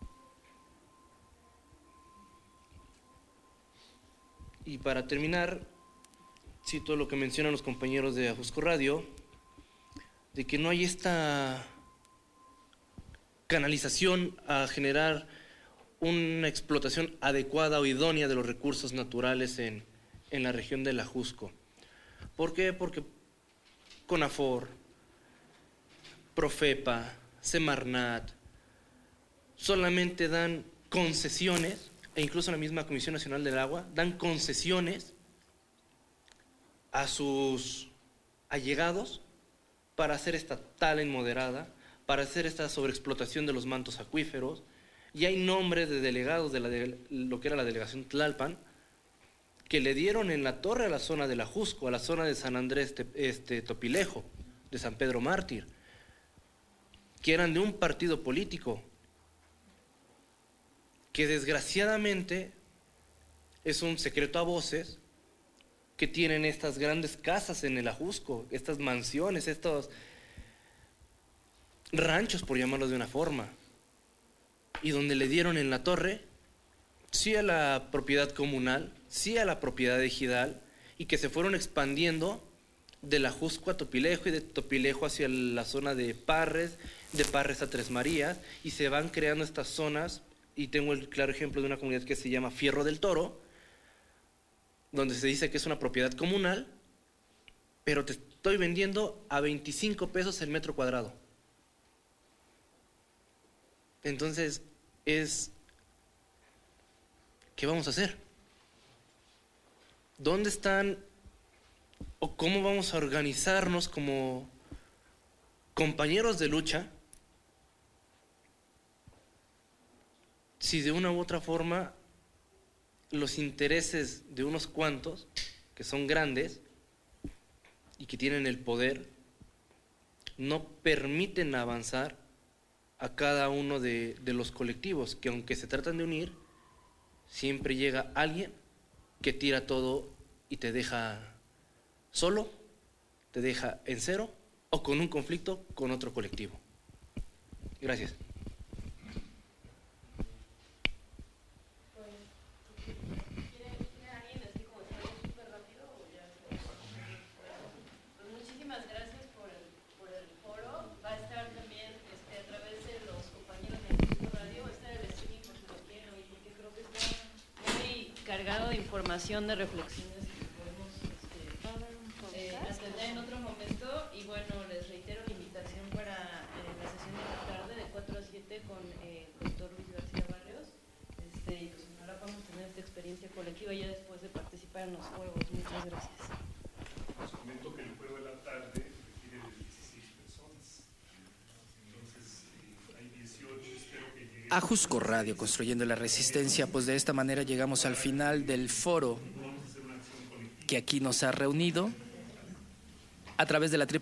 Y para terminar, cito lo que mencionan los compañeros de Ajusco Radio, de que no hay esta canalización a generar una explotación adecuada o idónea de los recursos naturales en la región del Ajusco. ¿Por qué? Porque CONAFOR, Profepa, Semarnat, solamente dan concesiones, e incluso la misma Comisión Nacional del Agua, dan concesiones a sus allegados para hacer esta tala inmoderada, para hacer esta sobreexplotación de los mantos acuíferos. Y hay nombres de delegados de lo que era la delegación Tlalpan, que le dieron en la torre a la zona del Ajusco, a la zona de San Andrés Topilejo, de San Pedro Mártir, que eran de un partido político, que desgraciadamente es un secreto a voces, que tienen estas grandes casas en el Ajusco, estas mansiones, estos ranchos, por llamarlos de una forma, y donde le dieron en la torre, sí a la propiedad comunal, sí a la propiedad ejidal, y que se fueron expandiendo del Ajusco a Topilejo y de Topilejo hacia la zona de Parres a Tres Marías, y se van creando estas zonas. Y tengo el claro ejemplo de una comunidad que se llama Fierro del Toro, donde se dice que es una propiedad comunal, pero te estoy vendiendo a 25 pesos el metro cuadrado. Entonces, ¿qué vamos a hacer? ¿Dónde están o cómo vamos a organizarnos como compañeros de lucha si de una u otra forma los intereses de unos cuantos, que son grandes y que tienen el poder, no permiten avanzar a cada uno de los colectivos, que aunque se tratan de unir, siempre llega alguien que tira todo y te deja solo, te deja en cero o con un conflicto con otro colectivo? Gracias. Cargado de información, de reflexiones que podemos atender en otro momento. Y bueno, les reitero la invitación para la sesión de la tarde de 4 a 7 con el doctor Luis García Barrios. Y pues ahora vamos a tener esta experiencia colectiva ya después de participar en los juegos. Muchas gracias. Les comento que el juego de la tarde requiere de 16 personas. Entonces, Ajusco Radio, construyendo la resistencia, pues de esta manera llegamos al final del foro que aquí nos ha reunido a través de la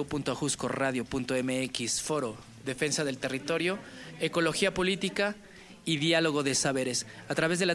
www.ajuscoradio.mx, foro Defensa del Territorio, Ecología Política y Diálogo de Saberes, a través de la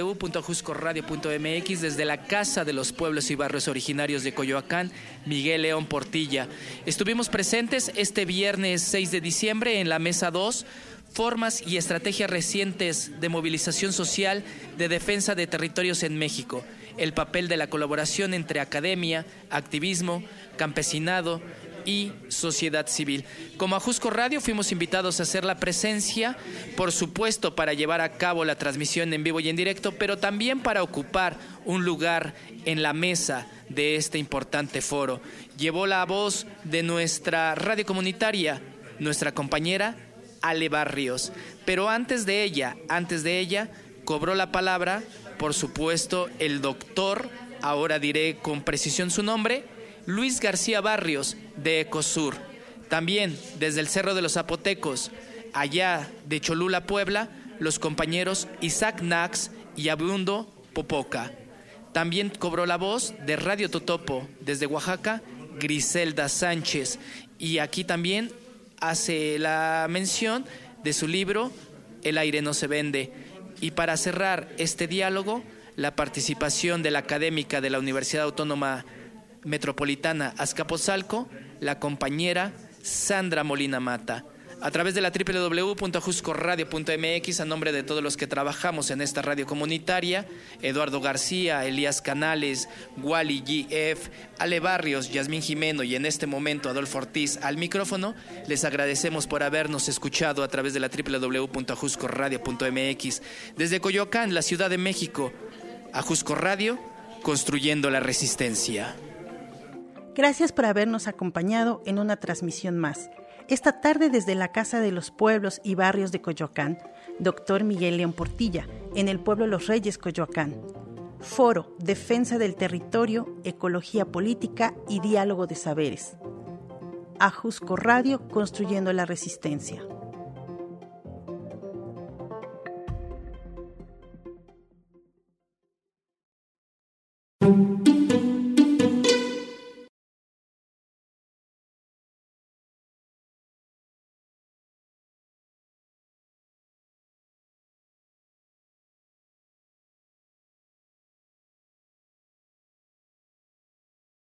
www.ajuscoradio.mx, desde la Casa de los Pueblos y Barrios Originarios de Coyoacán, Miguel León Portilla. Estuvimos presentes este viernes 6 de diciembre en la Mesa 2, Formas y estrategias recientes de movilización social de defensa de territorios en México, el papel de la colaboración entre academia, activismo, campesinado y sociedad civil. Como Ajusco Radio fuimos invitados a hacer la presencia, por supuesto para llevar a cabo la transmisión en vivo y en directo, pero también para ocupar un lugar en la mesa de este importante foro. Llevó la voz de nuestra radio comunitaria, nuestra compañera Ale Barrios, pero antes de ella, cobró la palabra, por supuesto, el doctor, ahora diré con precisión su nombre, Luis García Barrios, de Ecosur. También desde el Cerro de los Zapotecos, allá de Cholula, Puebla, los compañeros Isaac Nax y Abundo Popoca. También cobró la voz de Radio Totopo, desde Oaxaca, Griselda Sánchez. Y aquí también hace la mención de su libro El aire no se vende. Y para cerrar este diálogo, la participación de la académica de la Universidad Autónoma Metropolitana Azcapotzalco, la compañera Sandra Molina Mata. A través de la www.ajuscoradio.mx, a nombre de todos los que trabajamos en esta radio comunitaria, Eduardo García, Elías Canales, Wally GF, Ale Barrios, Yasmín Jimeno y en este momento Adolfo Ortiz al micrófono, les agradecemos por habernos escuchado a través de la www.ajuscoradio.mx. Desde Coyoacán, la Ciudad de México, Ajusco Radio, construyendo la resistencia. Gracias por habernos acompañado en una transmisión más. Esta tarde desde la Casa de los Pueblos y Barrios de Coyoacán, Dr. Miguel León Portilla, en el pueblo Los Reyes, Coyoacán. Foro, Defensa del Territorio, Ecología Política y Diálogo de Saberes. Ajusco Radio, construyendo la resistencia.